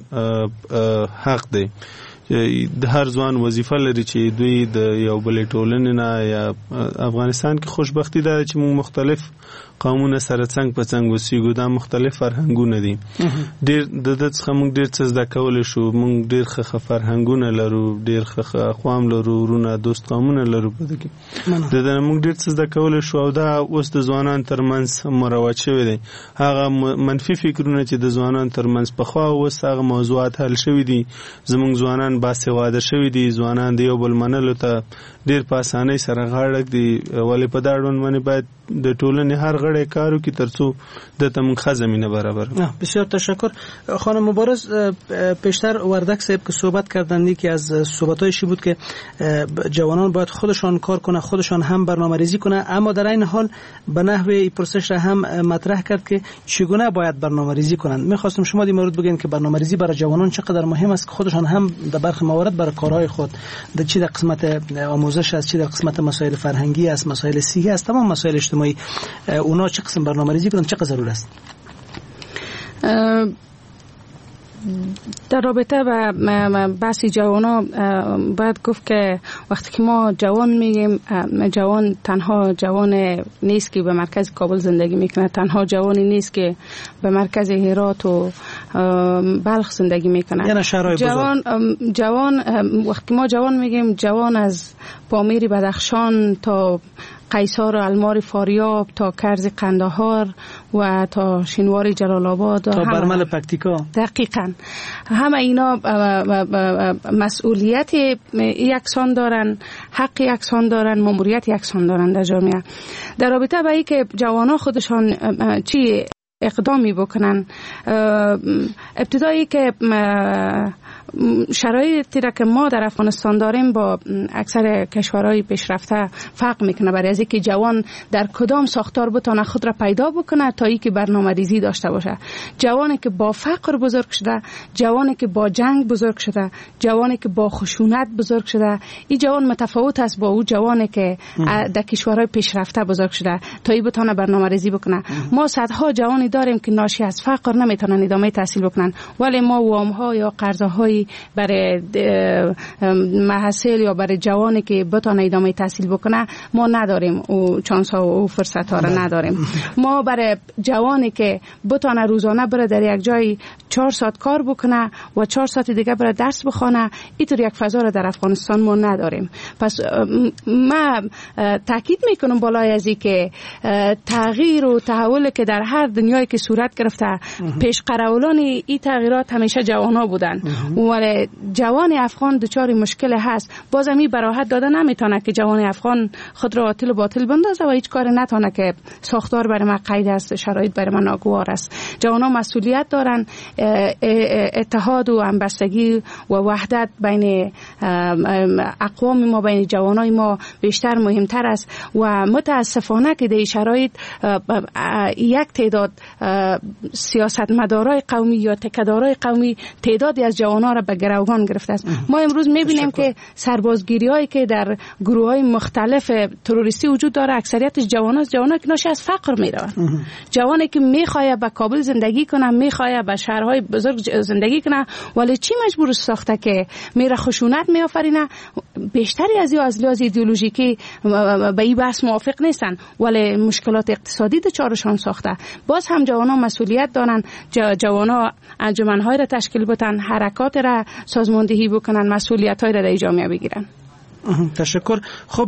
حق دی. د هر ځوان وظیفه لري چې دوی د یو بلې ټولنې نه، یا افغانستان کې خوشبختی ده چې موږ مختلف قومونه سره څنګ په څنګ اوسېږو، دا مختلف فرهنګونه دي. ډېر د دې څخه موږ ډېر څه زده کولی شو. موږ ډېر ښه فرهنګونه لرو، ډېر ښه اقوام لرو، ورونه دوست قومونه لرو. په دې کې د دې موږ ډېر څه زده کولی شو او دا اوس د ځوانان ترمنځ مروج شوی دی. هغه منفي فکرونه چې د ځوانان ترمنځ پخوا اوس هغه موضوعات حل شوي دي. زموږ ځوانان باسواده شوي دي، ځوانان د یو بل منلو ته ډېر په اسانۍ سره غاړه دي. ولې په دا اړوند باندې باید د ټولنې هر غړی کار وکړي ترڅو دته موږ ښه زمینه برابر. بسیار تشکر. خانم مبارز، پیشتر وردک صاحب که صحبت کردن، یکی از صحبتایشی بود که جوانان باید خودشان کار کنه، خودشان هم برنامه ریزی کنه، اما در این حال به نحوه پروسش را هم مطرح کرد که چگونه باید برنامه ریزی کنند. میخواستم شما در مورد بگین که برنامه ریزی برای جوانان چقدر مهم است که خودشان هم در برخی موارد برای کارهای خود در چی در قسمت آموزش است، چی در قسمت مسائل فرهنگی است، مسائل صحی است، تمام مسائل اجتماعی، اونا چه قسم برنامه‌ریزی کنند، چه ضرور است؟ در رابطه با بحث جوان باید گفت که وقتی که ما جوان میگیم، جوان تنها جوان نیست که به مرکز کابل زندگی میکنه، تنها جوانی نیست که به مرکز هرات و بلخ زندگی میکنه. یعنی شهرهای جوان بزرگ. جوان وقتی ما جوان میگیم، جوان از پامیر بدخشان تا قیصار و المار فاریاب تا کرز قندهار و تا شینوار جلال آباد تا برمل پکتیکا، دقیقاً همه اینا مسئولیت یکسان دارن، حق یکسان دارن، ماموریت یکسان دارن در جامعه. در رابطه با این که جوانان خودشان چی اقدامی بکنن، ابتدایی که شرایطی را که ما در افغانستان داریم با اکثر کشورهای پیشرفته فرق میکنه، برای از اینکه جوان در کدام ساختار بتونه خود را پیدا بکنه تا اینکه برنامه‌ریزی داشته باشه. جوانی که با فقر بزرگ شده، جوانی که با جنگ بزرگ شده، جوانی که با خشونت بزرگ شده، این جوان متفاوت است با اون جوانی که در کشورهای پیشرفته بزرگ شده تا این بتونه برنامه‌ریزی بکنه. ما صدها جوانی داریم که ناشی از فقر نمیتونن ادامه تحصیل بکنن، ولی ما وام‌ها یا قرض‌های برای محصل یا برای جوانی که بتونه ادامه تحصیل بکنه ما نداریم، او چانس ها و فرصت ها را نداریم. ما برای جوانی که بتونه روزانه بره در یک جای چهار ساعت کار بکنه و چهار ساعت دیگه بره درس بخونه، اینطور یک فضا را در افغانستان ما نداریم. پس ما تاکید میکنم بالای از این که تغییر و تحول که در هر دنیایی که صورت گرفته، پیش قراولان این تغییرات همیشه جوانا بودن، ولی جوان افغان دچار مشکل هست. بازم این براحت داده نمیتونه که جوان افغان خود را باطل و باطل بندازه و هیچ کار نتونه که ساختار برای من قید است، شرایط برای من ناگوار است. جوانا مسئولیت دارن، اتحاد و همبستگی و وحدت بین اقوام ما، بین جوانای ما بیشتر مهمتر است و متاسفانه که در شرایط یک تعداد سیاستمدارای قومی یا تکدارای قومی تعدادی از جوانان را به گروگان گرفته است. ما امروز میبینیم که سربازگیری هایی که در گروه های مختلف تروریستی وجود داره، اکثریت جوان است، جوانان که ناشی از فقر میروند. جوانی که میخواد به کابل زندگی کنه، میخواد به شهرهای بزرگ زندگی کنه، ولی چی مجبور ساخته که میره خشونت میآفرینه. بیشتری از از لحاظ ایدئولوژیکی به این بحث موافق نیستن، ولی مشکلات اقتصادی دچارشان ساخته. باز هم جوانان مسئولیت دارن، جوانان انجمن‌های را تشکیل بدن، حرکات را سازماندهی بکنن، مسئولیت‌های را در جامعه بگیرن. تشکر. خب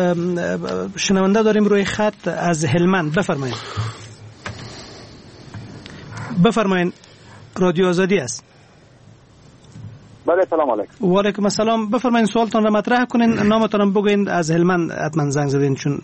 شنونده داریم روی خط از هلمند. بفرمایید. بفرمایید. رادیو آزادی است. بله، سلام علیکم. و علیکم السلام. بفرمایید سوالتان را مطرح کنین، نامتان هم بگوین، از هلمند حتما زنگ زدین. چون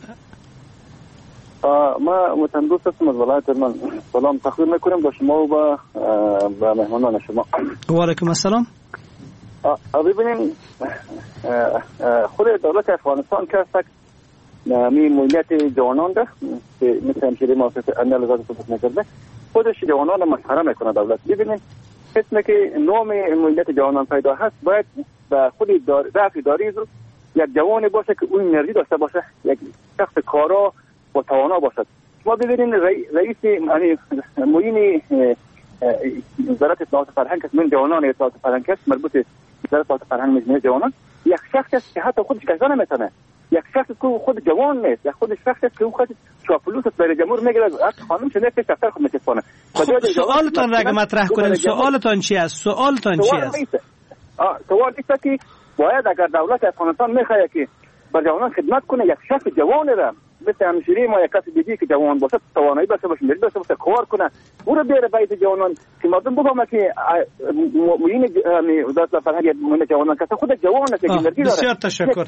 ما متندوس هستم از ولایت هلمند. سلام تقدیم میکنم به شما و به مهمانان شما. و علیکم السلام. ببینیم خود دولت افغانستان که است می مولیت جوانان ده که مثل همشیره مؤسسه انالزاد ثبت نکرده، خودش جوانان را مسخره میکنه دولت. ببینیم اسمی که نام مولیت جوانان پیدا هست، باید به خود رفع اداری یک جوانی باشه که اون انرژی داشته باشه، یک شخص کارا و توانا باشد. ما ببینیم رئیس یعنی معین وزارت اطلاعات فرهنگ است، من جوانان اطلاعات فرهنگ است، مربوط به وزارت اطلاعات فرهنگ میشه جوانان، یک شخص است که حتی خودش کار نمیتونه، یک شخص که خود جوان نیست، یک خود شخص است که خود چاپلوس برای جمهور میگیره، خانم شنه که دفتر خود میچسبونه. سوالتون را مطرح کنید. سوالتون چی است؟ سوالتون چی است؟ سوال است که باید اگر دولت افغانستان میخواد که بر جوانان خدمت کنه، یک شخص جوان را مثل همشیری ما یک کسی دیگه که جوان باشه، توانایی باشه، باشه میره باشه کار کنه، او رو بیاره بیت جوانان که مردم بفهمه که معین وزارت فرهنگ معین جوانان که خود جوان است که انرژی داره. بسیار تشکر.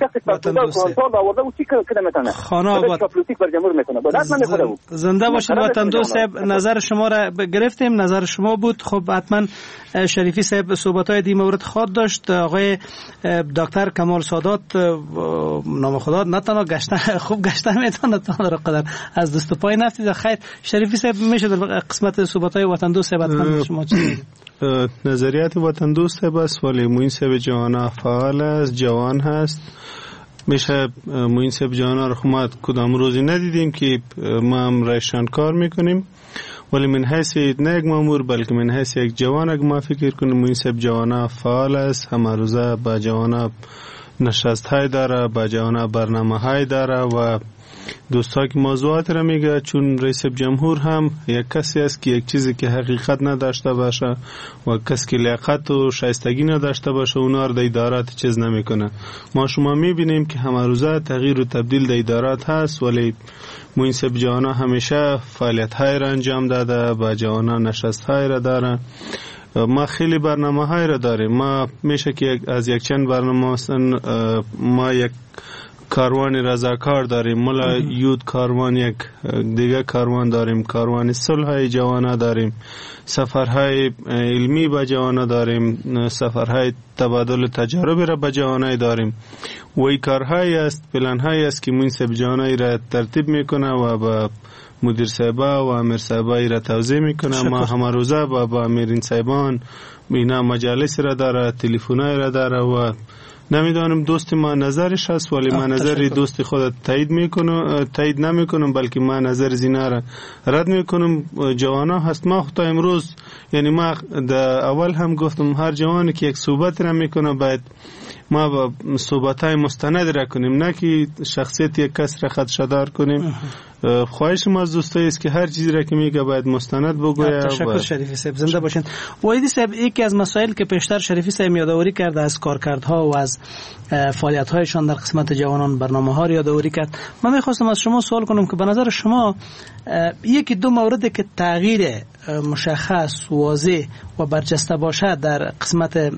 خانه آباد بر جمهور میکنه. زنده باشید وطن دوست صاحب. نظر شما را گرفتیم، نظر شما بود. خب حتما شریفی صاحب صحبت‌های دی مورد خود داشت. آقای دکتر کمال سادات نام خدا نتانا گشتن خوب گشتن میتونه تا در قدر از دست و پای نفتید. خیر شریفی صاحب میشه در قسمت صحبت‌های وطن دوست صاحب حتما شما چی نظریات وطن دوست بس، ولی موین صاحب جوانا فعال است، جوان هست. میشه موین صاحب جوانا رو خود کدام روزی ندیدیم که ما هم رایشان کار میکنیم، ولی من حیث نه یک مامور بلکه من حیث یک جوان اگه ما فکر کنیم موین صاحب جوانا فعال است. همه روزه با جوانا نشست های داره، با جوانا برنامه های داره و دوستا که موضوعات را میگه، چون رئیس جمهور هم یک کسی است که یک چیزی که حقیقت نداشته باشه و کسی که لیاقت و شایستگی نداشته باشه اونا را در ادارات چیز نمیکنه. ما شما میبینیم که همه روزه تغییر و تبدیل در ادارات هست، ولی موین صاحب جوانا همیشه فعالیت های را انجام داده، با جوانا نشست های را داره. ما خیلی برنامه های را داریم. ما میشه که از یک چند برنامه ما یک کاروان رضاکار داریم، ملا یود کاروان، یک دیگه کاروان داریم، کاروان صلح جوانا داریم، سفرهای علمی با جوانا داریم، سفرهای تبادل تجارب را با جوانا داریم. و این کارهایی است، پلانهایی است که موین صاحب جوانا را ترتیب میکنه و با مدیر صاحبا و امیر صاحبا را توضیح میکنه. ما همه روزه با, با امیرین صاحبان اینا مجالس را داره، تلفن‌های را داره و نمیدانم دوست ما نظرش هست، ولی من نظر دوست خود تایید میکنم، تایید نمیکنم بلکه من نظر زینا را رد میکنم. جوانا هست، ما تا امروز یعنی ما در اول هم گفتم هر جوانی که یک صحبت را میکنه باید ما با صحبت‌های مستند را کنیم، نه که شخصیت یک کس را خدشه‌دار کنیم. خواهش ما از دوستایی است که هر چیزی را که میگه باید مستند بگوید. تشکر شریفی صاحب، زنده باشین. وحیدی صاحب، یکی از مسائل که پیشتر شریفی صاحب یادآوری کرده از کارکردها و از فعالیت‌هایشان در قسمت جوانان برنامه‌ها را یادآوری کرد. من می‌خواستم از شما سوال کنم که به نظر شما یکی دو موردی که تغییر مشخص، واضح و برجسته باشه در قسمت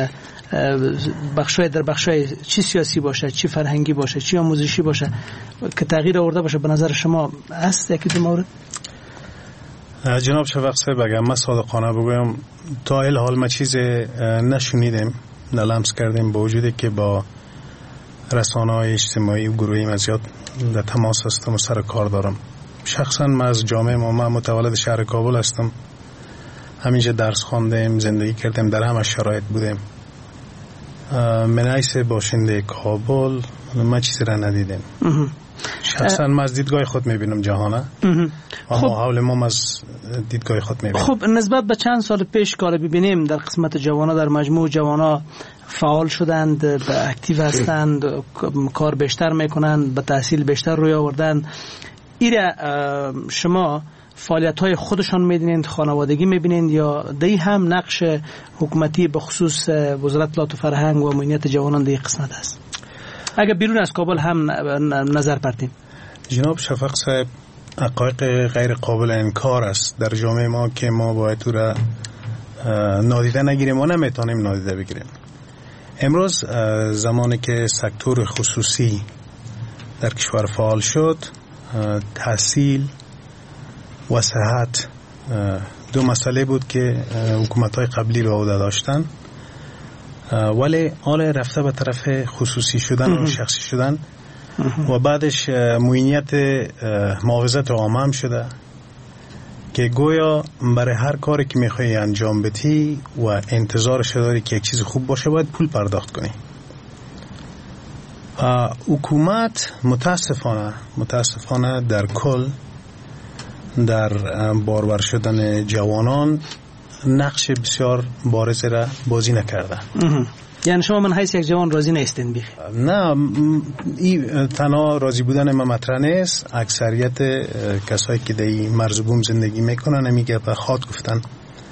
بخشای در بخشای چی سیاسی باشه، چی فرهنگی باشه، چی آموزشی باشه که تغییر آورده باشه، به نظر شما هست یکی دو مورد؟ جناب شفق صاحب، اگر من صادقانه بگویم تا این حال ما چیز نشنیدیم، نه لمس کردیم، با وجودی که با رسانه‌های اجتماعی و گروهی من زیاد در تماس هستم و سر کار دارم. شخصا من از جامعه ما، من متولد شهر کابل هستم، همینجا درس خواندیم، زندگی کردیم، در همه شرایط بودیم. من حیث باشنده کابل ما چیزی را ندیدیم. شخصا من از دیدگاه خود میبینم جهانه، اما حول ما از دیدگاه خود میبینم. خب نسبت به چند سال پیش کار ببینیم در قسمت جوانا، در مجموع جوانا فعال شدند، به اکتیو هستند، کار بیشتر میکنند، به تحصیل بیشتر روی آوردند. ایره شما فعالیت‌های خودشان می‌بینید، خانوادگی می‌بینید، یا دی هم نقش حکومتی به خصوص وزارت اطلاعات و فرهنگ و امنیت جوانان دی قسمت است؟ اگر بیرون از کابل هم نظر پرتیم. جناب شفق صاحب، حقایق غیر قابل انکار است در جامعه ما که ما باید تو را نادیده نگیریم و نمیتونیم نادیده بگیریم. امروز زمانی که سکتور خصوصی در کشور فعال شد، تحصیل و صحت دو مسئله بود که حکومت‌های قبلی به عهده داشتن، ولی حال رفته به طرف خصوصی شدن و شخصی شدن و بعدش معینیت معاوضت عامه هم شده که گویا برای هر کاری که میخوای انجام بدی و انتظارش داری که یک چیز خوب باشه باید پول پرداخت کنی. حکومت متاسفانه متاسفانه در کل در بارور شدن جوانان نقش بسیار بارز را بازی نکرده. یعنی شما من حیث یک جوان راضی نیستین بیخی؟ نه، این تنها راضی بودن ما مطرح نیست. اکثریت کسایی که در این مرز بوم زندگی میکنن میگه به خود گفتن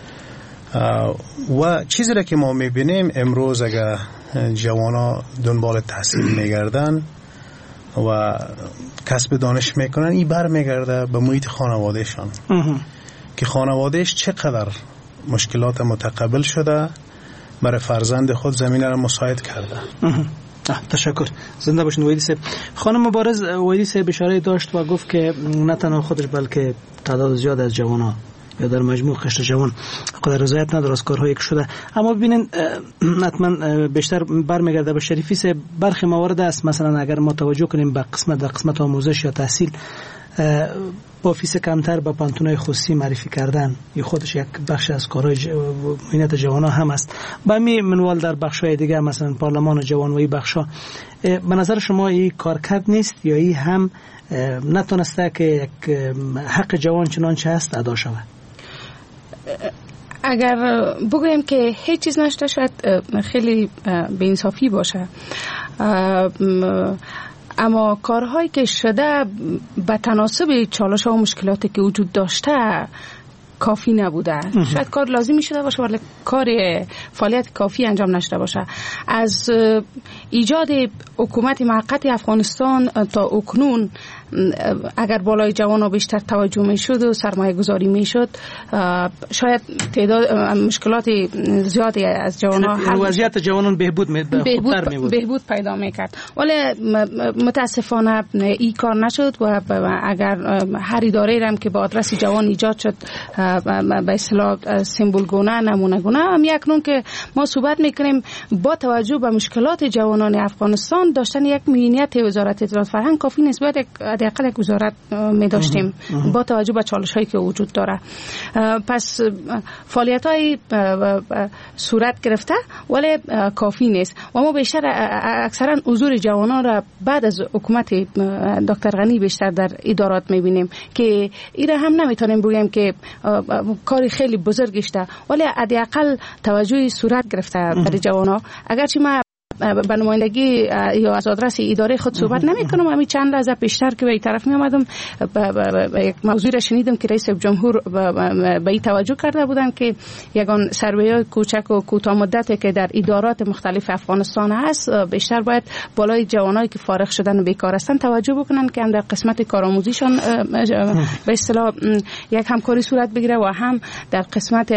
و چیزی را که ما میبینیم امروز اگر جوانا دنبال تحصیل میگردن و کسب دانش میکنن، این بر میگرده به محیط خانوادهشان که خانوادهش چقدر مشکلات متقبل شده برای فرزند خود زمینه را مساعد کرده. تشکر، زنده باشین وحیدی صاحب. خانم مبارز، وحیدی صاحب اشاره داشت و گفت که نه تنها خودش بلکه تعداد زیاد از جوانان یا در مجموع قشر جوان قدر رضایت نداره از کارهایی که شده. اما ببینین حتما بیشتر برمیگرده به شریفی صاحب، برخی موارد است مثلا اگر ما توجه کنیم به قسمت در قسمت آموزش یا تحصیل با فیس کمتر به پانتونای خصوصی معرفی کردن یا خودش یک بخش از کارهای معینت جوانان هم است. با می منوال در بخش‌های دیگه مثلا پارلمان جوان و این بخشا، به نظر شما این کارکرد نیست یا این هم نتونسته که یک حق جوان چنانچه است ادا شود؟ اگر بگویم که هیچ چیز نشده شاید خیلی بی‌انصافی باشه، اما کارهایی که شده به تناسب چالش‌ها و مشکلاتی که وجود داشته کافی نبوده. شاید کار لازمی شده باشه ولی کار فعالیت کافی انجام نشده باشه. از ایجاد حکومت موقت افغانستان تا اکنون اگر بالای جوانان بیشتر توجه میشد و سرمایه گذاری میشد، شاید تعداد مشکلات زیادی از جوانان حل، وضعیت جوانان بهبود می بهبود, بهبود پیدا میکرد. ولی متاسفانه این کار نشد و اگر هر اداره هم که با آدرس جوان ایجاد شد به اصطلاح سمبل گونه نمونه گونه، هم یکنون که ما صحبت میکنیم با توجه به مشکلات جوانان افغانستان داشتن یک معینیت وزارت اطلاعات فرهنگ کافی نیست. باید حداقل یک وزارت می داشتیم با توجه به چالش هایی که وجود داره. پس فعالیت های صورت گرفته ولی کافی نیست و ما بیشتر اکثرا حضور جوانان را بعد از حکومت دکتر غنی بیشتر در ادارات می بینیم که این هم نمیتونیم بگیم که کاری خیلی بزرگی شده، ولی حداقل توجه صورت گرفته برای جوانان. اگرچه ما به نمایندگی یا از آدرس اداره خود صحبت نمی کنم، همین چند لحظه پیشتر که به این طرف می آمدم یک موضوع را شنیدم که رئیس جمهور به این توجه کرده بودن که یگان سروی کوچک و کوتاه مدتی که در ادارات مختلف افغانستان هست بیشتر باید بالای جوانایی که فارغ شدن و بیکار هستند توجه بکنن که هم در قسمت کارآموزیشان به اصطلاح یک همکاری صورت بگیره و هم در قسمت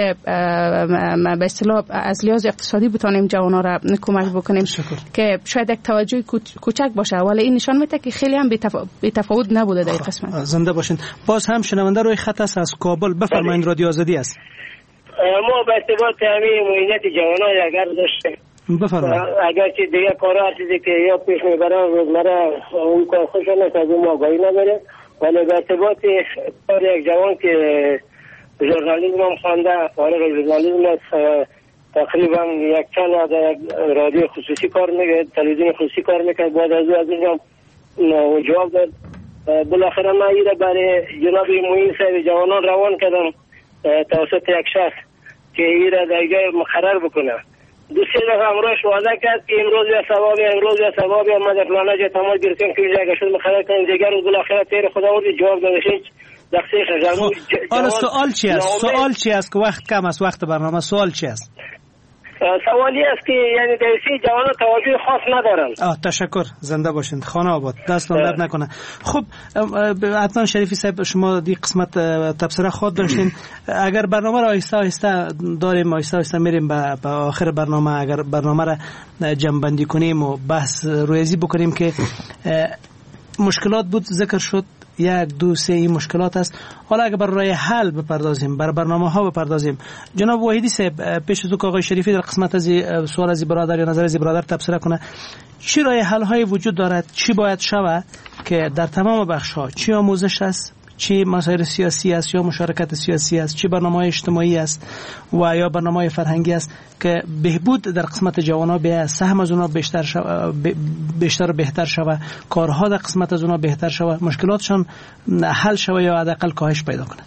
به اصطلاح از لحاظ اقتصادی بتونیم جوانان را کمک بکنیم شکر. که شاید یک توجه کوچک باشه ولی این نشان میده که خیلی هم بی‌تفاوت نبوده در این قسمت. زنده باشین. باز هم شنونده روی خط است از کابل، بفرمایید. رادیو آزادی است. ما به ارتباط همین معینت جوانان اگر داشته بفرمایید، اگر چه دیگه کارا چیزی که یا پیش میبرن روزمره اون کار خوشا نیست از اون آگاهی نداره، ولی به ارتباط کار یک جوان که ژورنالیسم هم خوانده، فارغ ژورنالیسم است، تقریبا یک چند در رادیو خصوصی کار میگه، تلویزیون خصوصی کار میکنه، بعد از او از اینجا جواب داد. بالاخره من ایره برای جناب معین صاحب جوانان روان کردم توسط یک شخص که ایره در جای مقرر بکنه. دو سه دفعه امروز وعده کرد که امروز یا ثوابی امروز یا ثوابی ما در فلانه جا تمام گرفتیم که جای شد مقرر کنیم دیگر روز بالاخره تیر خدا ورد جواب دادش دقیقه خجالت. حالا سوال چی است؟ سوال چی است که وقت کم است، وقت برنامه، سوال چی است؟ سوالی است که یعنی درسی جوانان توجه خاص ندارن. آه تشکر، زنده باشین، خانه آباد، دستتون درد نکنه. خب عدنان شریفی صاحب، شما دی قسمت تبصره خود داشتین. اگر برنامه را آهسته آهسته داریم، آهسته آهسته میریم به آخر برنامه، اگر برنامه را جمع بندی کنیم و بحث رویزی بکنیم که مشکلات بود ذکر شد، یک دو سه این مشکلات است. حالا اگر برای حل بپردازیم، بر برنامه ها بپردازیم، جناب وحیدی صاحب پیش از آقای شریفی در قسمت از سوال از برادر یا نظر از برادر تبصره کنه، چی راه حل های وجود دارد، چی باید شود که در تمام بخش ها، چی آموزش است، چی مسائل سیاسی است یا مشارکت سیاسی است، چی برنامه اجتماعی است و یا برنامه فرهنگی است که بهبود در قسمت جوانان به سهم از اونها بیشتر شو بیشتر بهتر شود، کارها در قسمت از اونها بهتر شود، مشکلاتشان حل شود یا حداقل کاهش پیدا کنه.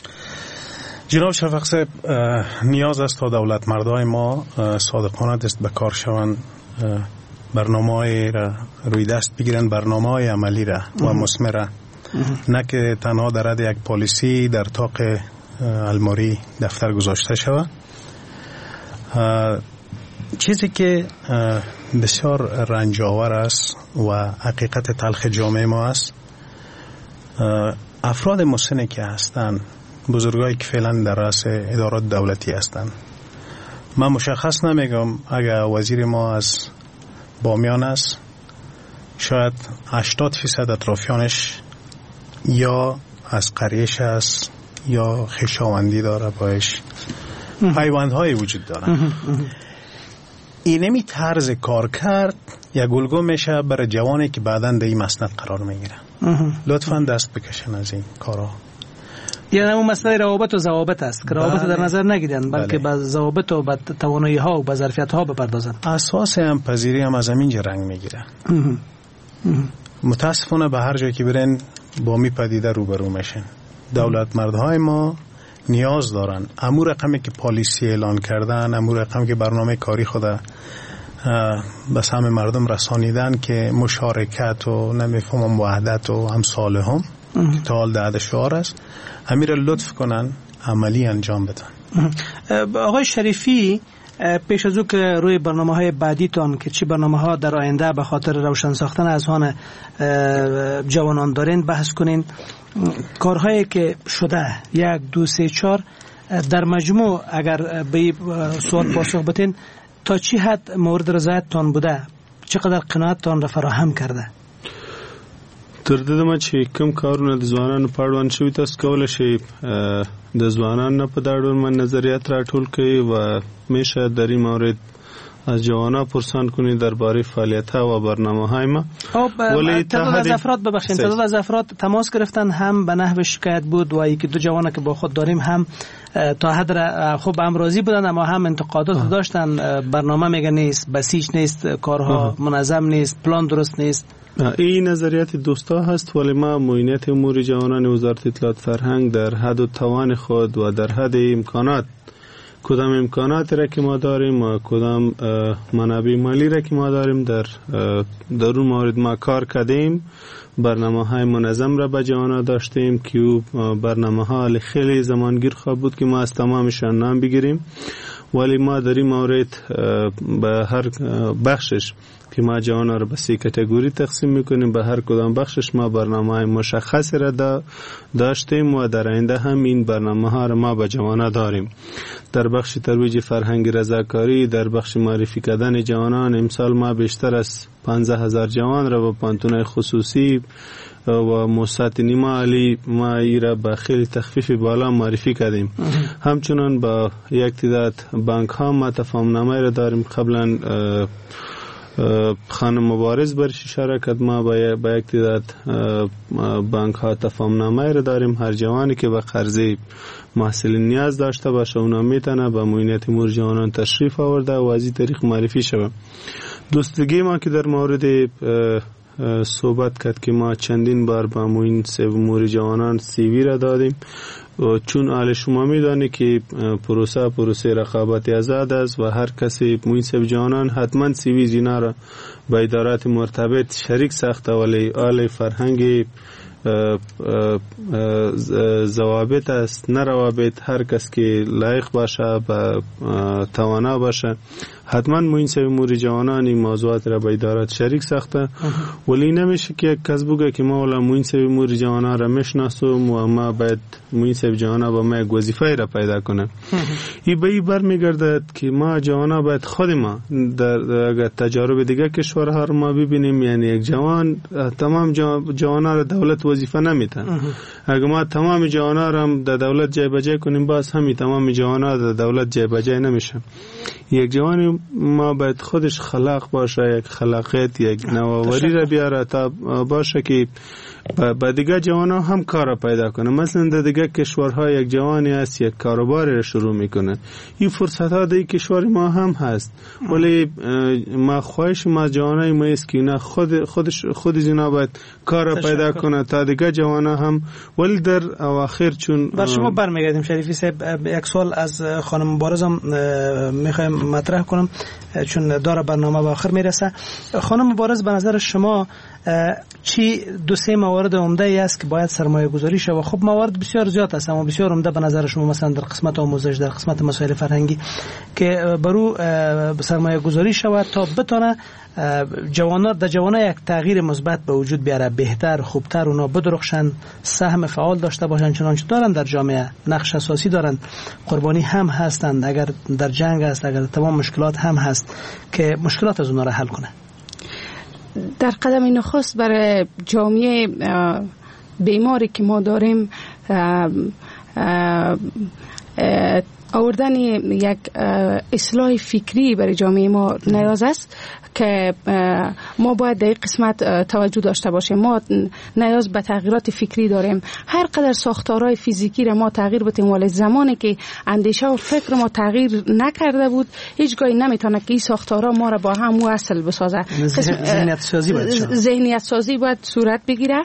جناب شفق صاحب، نیاز است تا دولت مردای ما صادقانه دست به کار شوند، برنامه‌ای را روی دست بگیرن، برنامه‌های عملی را و مثمر، نه که تنها در حد یک پالیسی در طاق الماری دفتر گذاشته شود. چیزی که بسیار رنجاور است و حقیقت تلخ جامعه ما است، افراد مسنی که هستند، بزرگایی که فعلا در رأس ادارات دولتی هستند، من مشخص نمیگم اگر وزیر ما از بامیان است، شاید هشتاد فیصد اطرافیانش یا از قریش است یا خویشاوندی داره، باش پیوندهای وجود داره. اینمی طرز کار کرد یا گلگو میشه برای جوانی که بعداً در این مسند قرار میگیره. لطفا دست بکشن از این کارها. یعنی اون مسئله روابط و ضوابط است که روابط در نظر نگیرن، بلکه به ضوابط و به توانایی ها و به ظرفیت ها بپردازن. اساس هم پذیری هم از همین رنگ میگیره. متاسفانه به هر جایی که برن با می پدیده روبرو میشن. دولت مردهای ما نیاز دارن امور رقمی که پالیسی اعلان کردن، امور رقمی که برنامه کاری خود به همه مردم رسانیدن که مشارکت و نمیفهمم وحدت و همساله هم تا حال ده شعار است، امیر لطف کنن عملی انجام بدن. آقای شریفی، پیش از او که روی برنامه های بعدی تان که چی برنامه ها در آینده به خاطر روشن ساختن اذهان جوانان دارین بحث کنین، کارهایی که شده یک دو سه چهار در مجموع اگر به سوال پاسخ بتین تا چی حد مورد رضایت تان بوده، چقدر قناعت تان را فراهم کرده؟ تر دې ما چې کوم کارونه د ځوانانو په اړوند شوي تاسو کولی شئ د ځوانانو په دا ډول من نظریات راټول کړئ و همیشه در این مورد از جوانان پرسان کنید درباره فعالیت‌ها و برنامه‌های ما. ولی تعداد از افراد ببخشید تعداد از افراد تماس گرفتن هم به نحو شکایت بود و یکی دو جوان که با خود داریم هم تا حد خوب امروزی بودن، اما هم انتقادات آه. داشتن. برنامه میگه نیست، بسیج نیست، کارها آه. منظم نیست، پلان درست نیست. این نظریات دوستا هست، ولی ما معینیت امور جوانان وزارت اطلاعات فرهنگ در حد و توان خود و در حد امکانات، کدام امکانات را که ما داریم و کدام منابع مالی را که ما داریم در در اون مورد ما کار کردیم. برنامه های منظم را به جوانان داشتیم که برنامه ها خیلی زمانگیر خواب بود که ما از تمامشان نام بگیریم، ولی ما در این مورد به هر بخشش که ما جوانان را به سه کاتگوری تقسیم میکنیم، به هر کدام بخشش ما برنامه های مشخصی را دا داشتیم و در آینده هم این برنامه ها را ما به جوانان داریم. در بخش ترویج فرهنگ رضاکاری، در بخش معرفی کردن جوانان، امسال ما بیشتر از پانزده هزار جوان را به پانتونهای خصوصی و موسسات نیمه عالی ما ای را به خیلی تخفیف بالا معرفی کردیم. همچنان با یک تعداد بانک ها ما تفاهم نامه را داریم. قبلا خانم مبارز برش اشاره کرد، ما با یک تعداد بانک ها تفاهم نامه را داریم. هر جوانی که به قرضه محصول نیاز داشته باشه اونا میتونه به معینیت امور جوانان تشریف آورده و از این طریق معرفی شود. دوستگی ما که در مورد صحبت کرد که ما چندین بار با معین سیو امور جوانان سیوی را دادیم، چون آل شما میدانی که پروسه پروسه رقابت آزاد است و هر کسی معین سیو جوانان حتما سیوی زینا را به ادارات مرتبط شریک ساخته، ولی آل فرهنگ ضوابط است نه روابط. هر کس که لایق باشه و توانا باشه حتما معین سیو امور جوانان این موضوعات را به ادارات شریک ساخته، ولی نمیشه که یک کس بگه که ما ولی معین سیو امور جوانان را میشناسم و ما باید معین سیو جوانان با ما یک وظیفه را پیدا کنه. این به این برمیگردد که ما جوانان باید خود ما در اگر تجارب دیگه کشورها رو ما ببینیم، یعنی یک جوان تمام جوانان را دولت وظیفه نمیده. اگر ما تمام جوانان را در دولت جای بجای کنیم باز همین تمام جوانان در دولت جای بجای نمیشه. یک جوانی ما باید خودش خلاق باشه، یک خلاقیت یک نوآوری را بیاره تا باشه که با دیگه جوانان هم کار پیدا کنه. مثلا در دیگه کشورها یک جوانی هست یک کاروباری را شروع میکنه، این فرصت ها در کشور ما هم هست، ولی ما خواهش ما جوانای ما است که نه خود خودش خود اینا باید کار پیدا کنه تا دیگه جوانان هم. ولی در اواخر چون بر شما برمیگردیم شریفی صاحب، یک سوال از خانم مبارزم میخوایم مطرح کنم چون داره برنامه به آخر میرسه. خانم مبارز، به نظر شما چی دو سه موارد عمده ای است که باید سرمایه گذاری شود؟ خب موارد بسیار زیاد است، اما بسیار عمده به نظر شما مثلا در قسمت آموزش، در قسمت مسائل فرهنگی که برو سرمایه گذاری شود تا بتونه جوانان در جوانان یک تغییر مثبت به وجود بیاره، بهتر خوبتر اونا بدرخشن، سهم فعال داشته باشن، چنانچه دارن در جامعه نقش اساسی دارن، قربانی هم هستند، اگر در جنگ است، اگر تمام مشکلات هم هست که مشکلات از اونا را حل کنه. در قدم نخست برای جامعه بیماری که ما داریم آوردن یک اصلاح فکری برای جامعه ما نیاز است که ما باید در این قسمت توجه داشته باشیم. ما نیاز به تغییرات فکری داریم. هر قدر ساختارهای فیزیکی را ما تغییر بدیم، ولی زمانی که اندیشه و فکر ما تغییر نکرده بود هیچگاهی نمیتونه که این ساختارها ما را با هم وصل بسازه. ذهنیت سازی باید ذهنیت سازی باید صورت بگیره.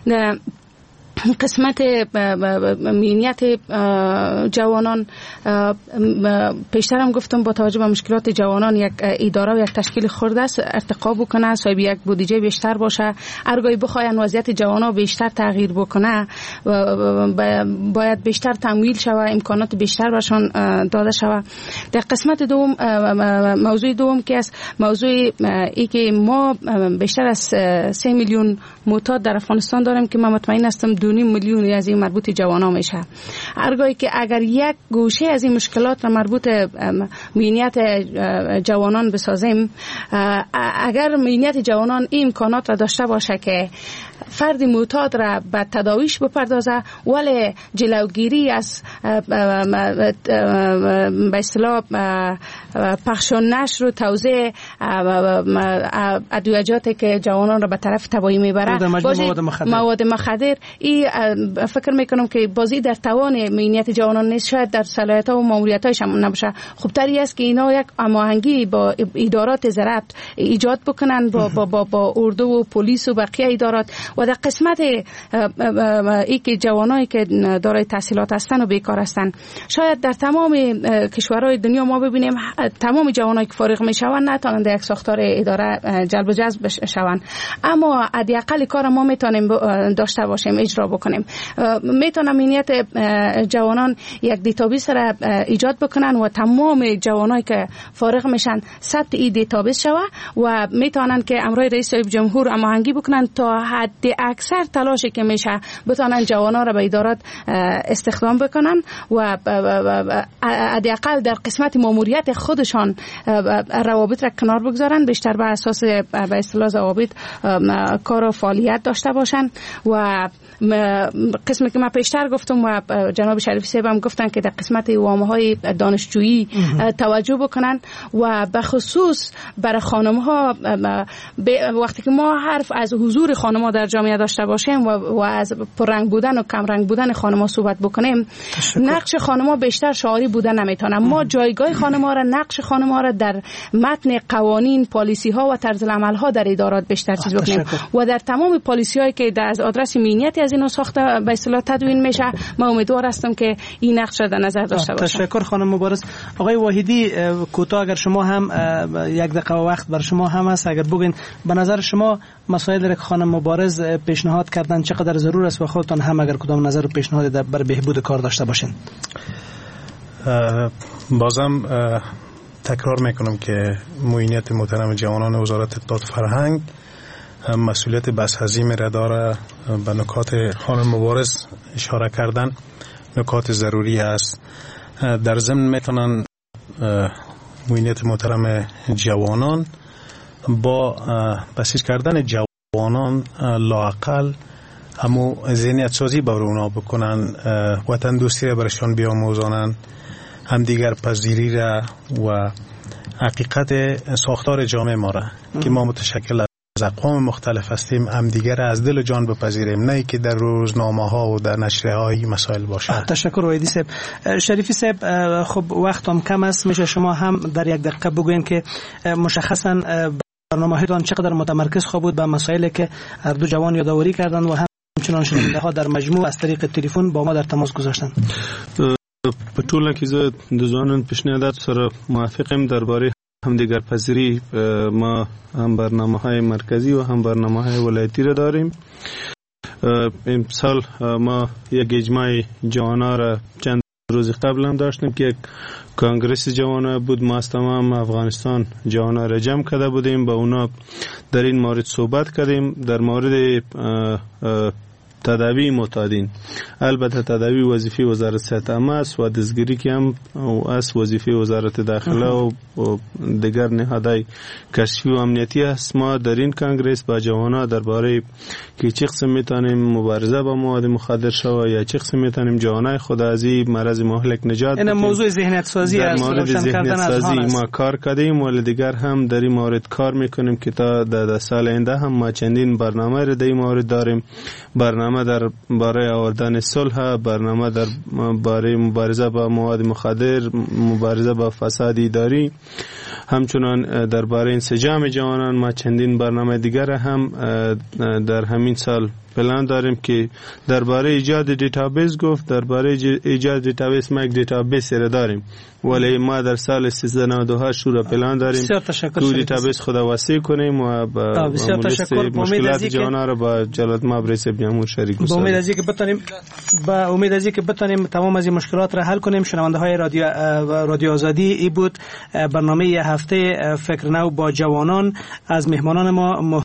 قسمت مینیت جوانان پیشترم گفتم با توجه به مشکلات جوانان یک اداره و یک تشکیل خرد است ارتقا بکنه، صاحب یک بودجه بیشتر باشه، هرگاهی بخواین وضعیت جوانان بیشتر تغییر بکنه باید بیشتر تمویل شود، امکانات بیشتر برشان داده شود. در قسمت دوم موضوع دوم که است موضوع ای که ما بیشتر از سه میلیون معتاد در افغانستان داریم که من مطمئن هستم دو نیم میلیون از این مربوط جوانان میشه. هرگاهی که اگر یک گوشه از این مشکلات را مربوط مینیت جوانان بسازیم، اگر مینیت جوانان این امکانات را داشته باشه که فرد معتاد را به تداویش بپردازه ولی جلوگیری از به اصطلاح پخش و نشر و توزیع ادویجاتی که جوانان را به طرف تباهی میبره، مواد مخدر, مواد مخدر این فکر میکنم که بازی در توان مینیت جوانان نیست، شاید در صلاحیت ها و ماموریت هایش هم نباشه. خوب تری است که اینا یک هماهنگی با ادارات ضبط ایجاد بکنن با با با, با اردو و پلیس و بقیه ادارات و در قسمت ای که جوانایی که دارای تحصیلات هستن و بیکار هستن، شاید در تمام کشورهای دنیا ما ببینیم تمام جوانایی که فارغ میشوند نتونن در یک ساختار اداره جلب و جذب شوند، اما حداقل کار ما میتونیم داشته باشیم اجرا بکنیم. میتونم مینیت جوانان یک دیتابیس را ایجاد بکنن و تمام جوانایی که فارغ میشن ثبت این دیتابیس شوه و میتونن که امرای رئیس جمهور هماهنگی بکنن تا حد اکثر تلاشی که میشه بتونن جوانان را به ادارات استخدام بکنن و حداقل در قسمت ماموریت خودشان روابط را کنار بگذارن، بیشتر بر اساس به اصطلاح ضوابط کار و فعالیت داشته باشن و قسمی که من پیشتر گفتم و جناب شریفی صاحب هم گفتن که در قسمت وامه‌های دانشجویی توجه بکنن و به خصوص برای خانم‌ها وقتی که ما حرف از حضور خانم‌ها در جامعه داشته باشیم و, و از پررنگ بودن و کم رنگ بودن خانم‌ها صحبت بکنیم، نقش خانم‌ها بیشتر شعاری بودن نمیتونه. ما جایگاه خانم‌ها را، نقش خانم‌ها را در متن قوانین، پالیسی‌ها و طرز العمل‌ها در ادارات بیشتر چیز بکنیم و در تمام پالیسی‌هایی که از آدرس مینیت از اینو ساخته به اصطلاح تدوین میشه، من امیدوار هستم که این نقش را در نظر داشته باشه. تشکر خانم مبارز. آقای واحدی کوتاه اگر شما هم یک دقیقه وقت بر شما هم هست، اگر بگین به نظر شما مسائلی که خانم مبارز پیشنهاد کردن چقدر ضرور است و خودتان هم اگر کدام نظر و پیشنهاد بر بهبود کار داشته باشین؟ بازم تکرار میکنم که معینیت محترم جوانان وزارت اطلاعات فرهنگ مسئولیت بس‌هزیم را داره. به نکات خانم مبارز اشاره کردن نکات ضروری است. در ضمن میتونن معینیت محترم جوانان با بسیج کردن جوانان لااقل همو ذهنیت سازی بر اونا بکنن، وطن دوستی را برشان بیاموزانن، هم دیگر پذیری را و حقیقت ساختار جامعه ما را که ما متشکل از اقوام مختلف هستیم هم دیگر از دل و جان بپذیریم، نه که در روزنامه ها و در نشریه های مسائل باشه. تشکر وحیدی صاحب. شریفی صاحب خب وقت هم کم است، میشه شما هم در یک دقیقه بگوین که مشخصا برنامه هایتان چقدر متمرکز خواه بود به مسائلی که هر دو جوان یادآوری کردن و همچنان شنونده ها در مجموع از طریق تلفن با ما در تماس گذاشتن؟ په ټوله کې زه د ځوانانو پیشنهادات سره موافقم. درباره همدیگر پذیری ما هم برنامه های مرکزی و هم برنامه های ولایتی را داریم. امسال ما یک اجماع جوانا را چند روز قبل هم داشتیم که یک کانگرس جوانا بود. ما از تمام افغانستان جوانا را جمع کرده بودیم، با اونا در این مورد صحبت کردیم. در مورد تداوی معتادین. البته تداوی وظیفه وزارت صحت عامه است و دستگیری که هم از وظیفه وزارت داخله و دیگر نهادهای کشفی و امنیتی است. ما در این کنگرس با جوانان درباره که چه قسم میتونیم مبارزه با مواد مخدر شود یا چه قسم میتونیم جوانای خود از این مرض مهلک نجات بدیم. این موضوع ذهنیت سازی است. در مورد ذهنیت سازی ما کار کردیم و دیگر هم در این مورد کار میکنیم که تا در سال آینده هم ما چندین برنامه را در این مورد داریم. برنامه در برای آوردن صلح، برنامه در برای مبارزه با مواد مخدر، مبارزه با فساد اداری، همچنان درباره انسجام جوانان ما چندین برنامه دیگر هم در همین سال پلان داریم که درباره ایجاد دیتابیس گفت. درباره ایجاد دیتابیس ما یک دیتابیس را داریم ولی ما در سال سیزده نود و هشت را پلان داریم که دیتابیس خود وسیع کنیم و با مشکلات جوانان را با جلالت مآب رئیس جمهور شریک بسازیم. با امید از اینکه بتونیم با امید از اینکه بتونیم تمام از این مشکلات را حل کنیم. شنونده های رادیو رادیو آزادی، ای بود برنامه هفته فکر نو با جوانان از مهمانان ما.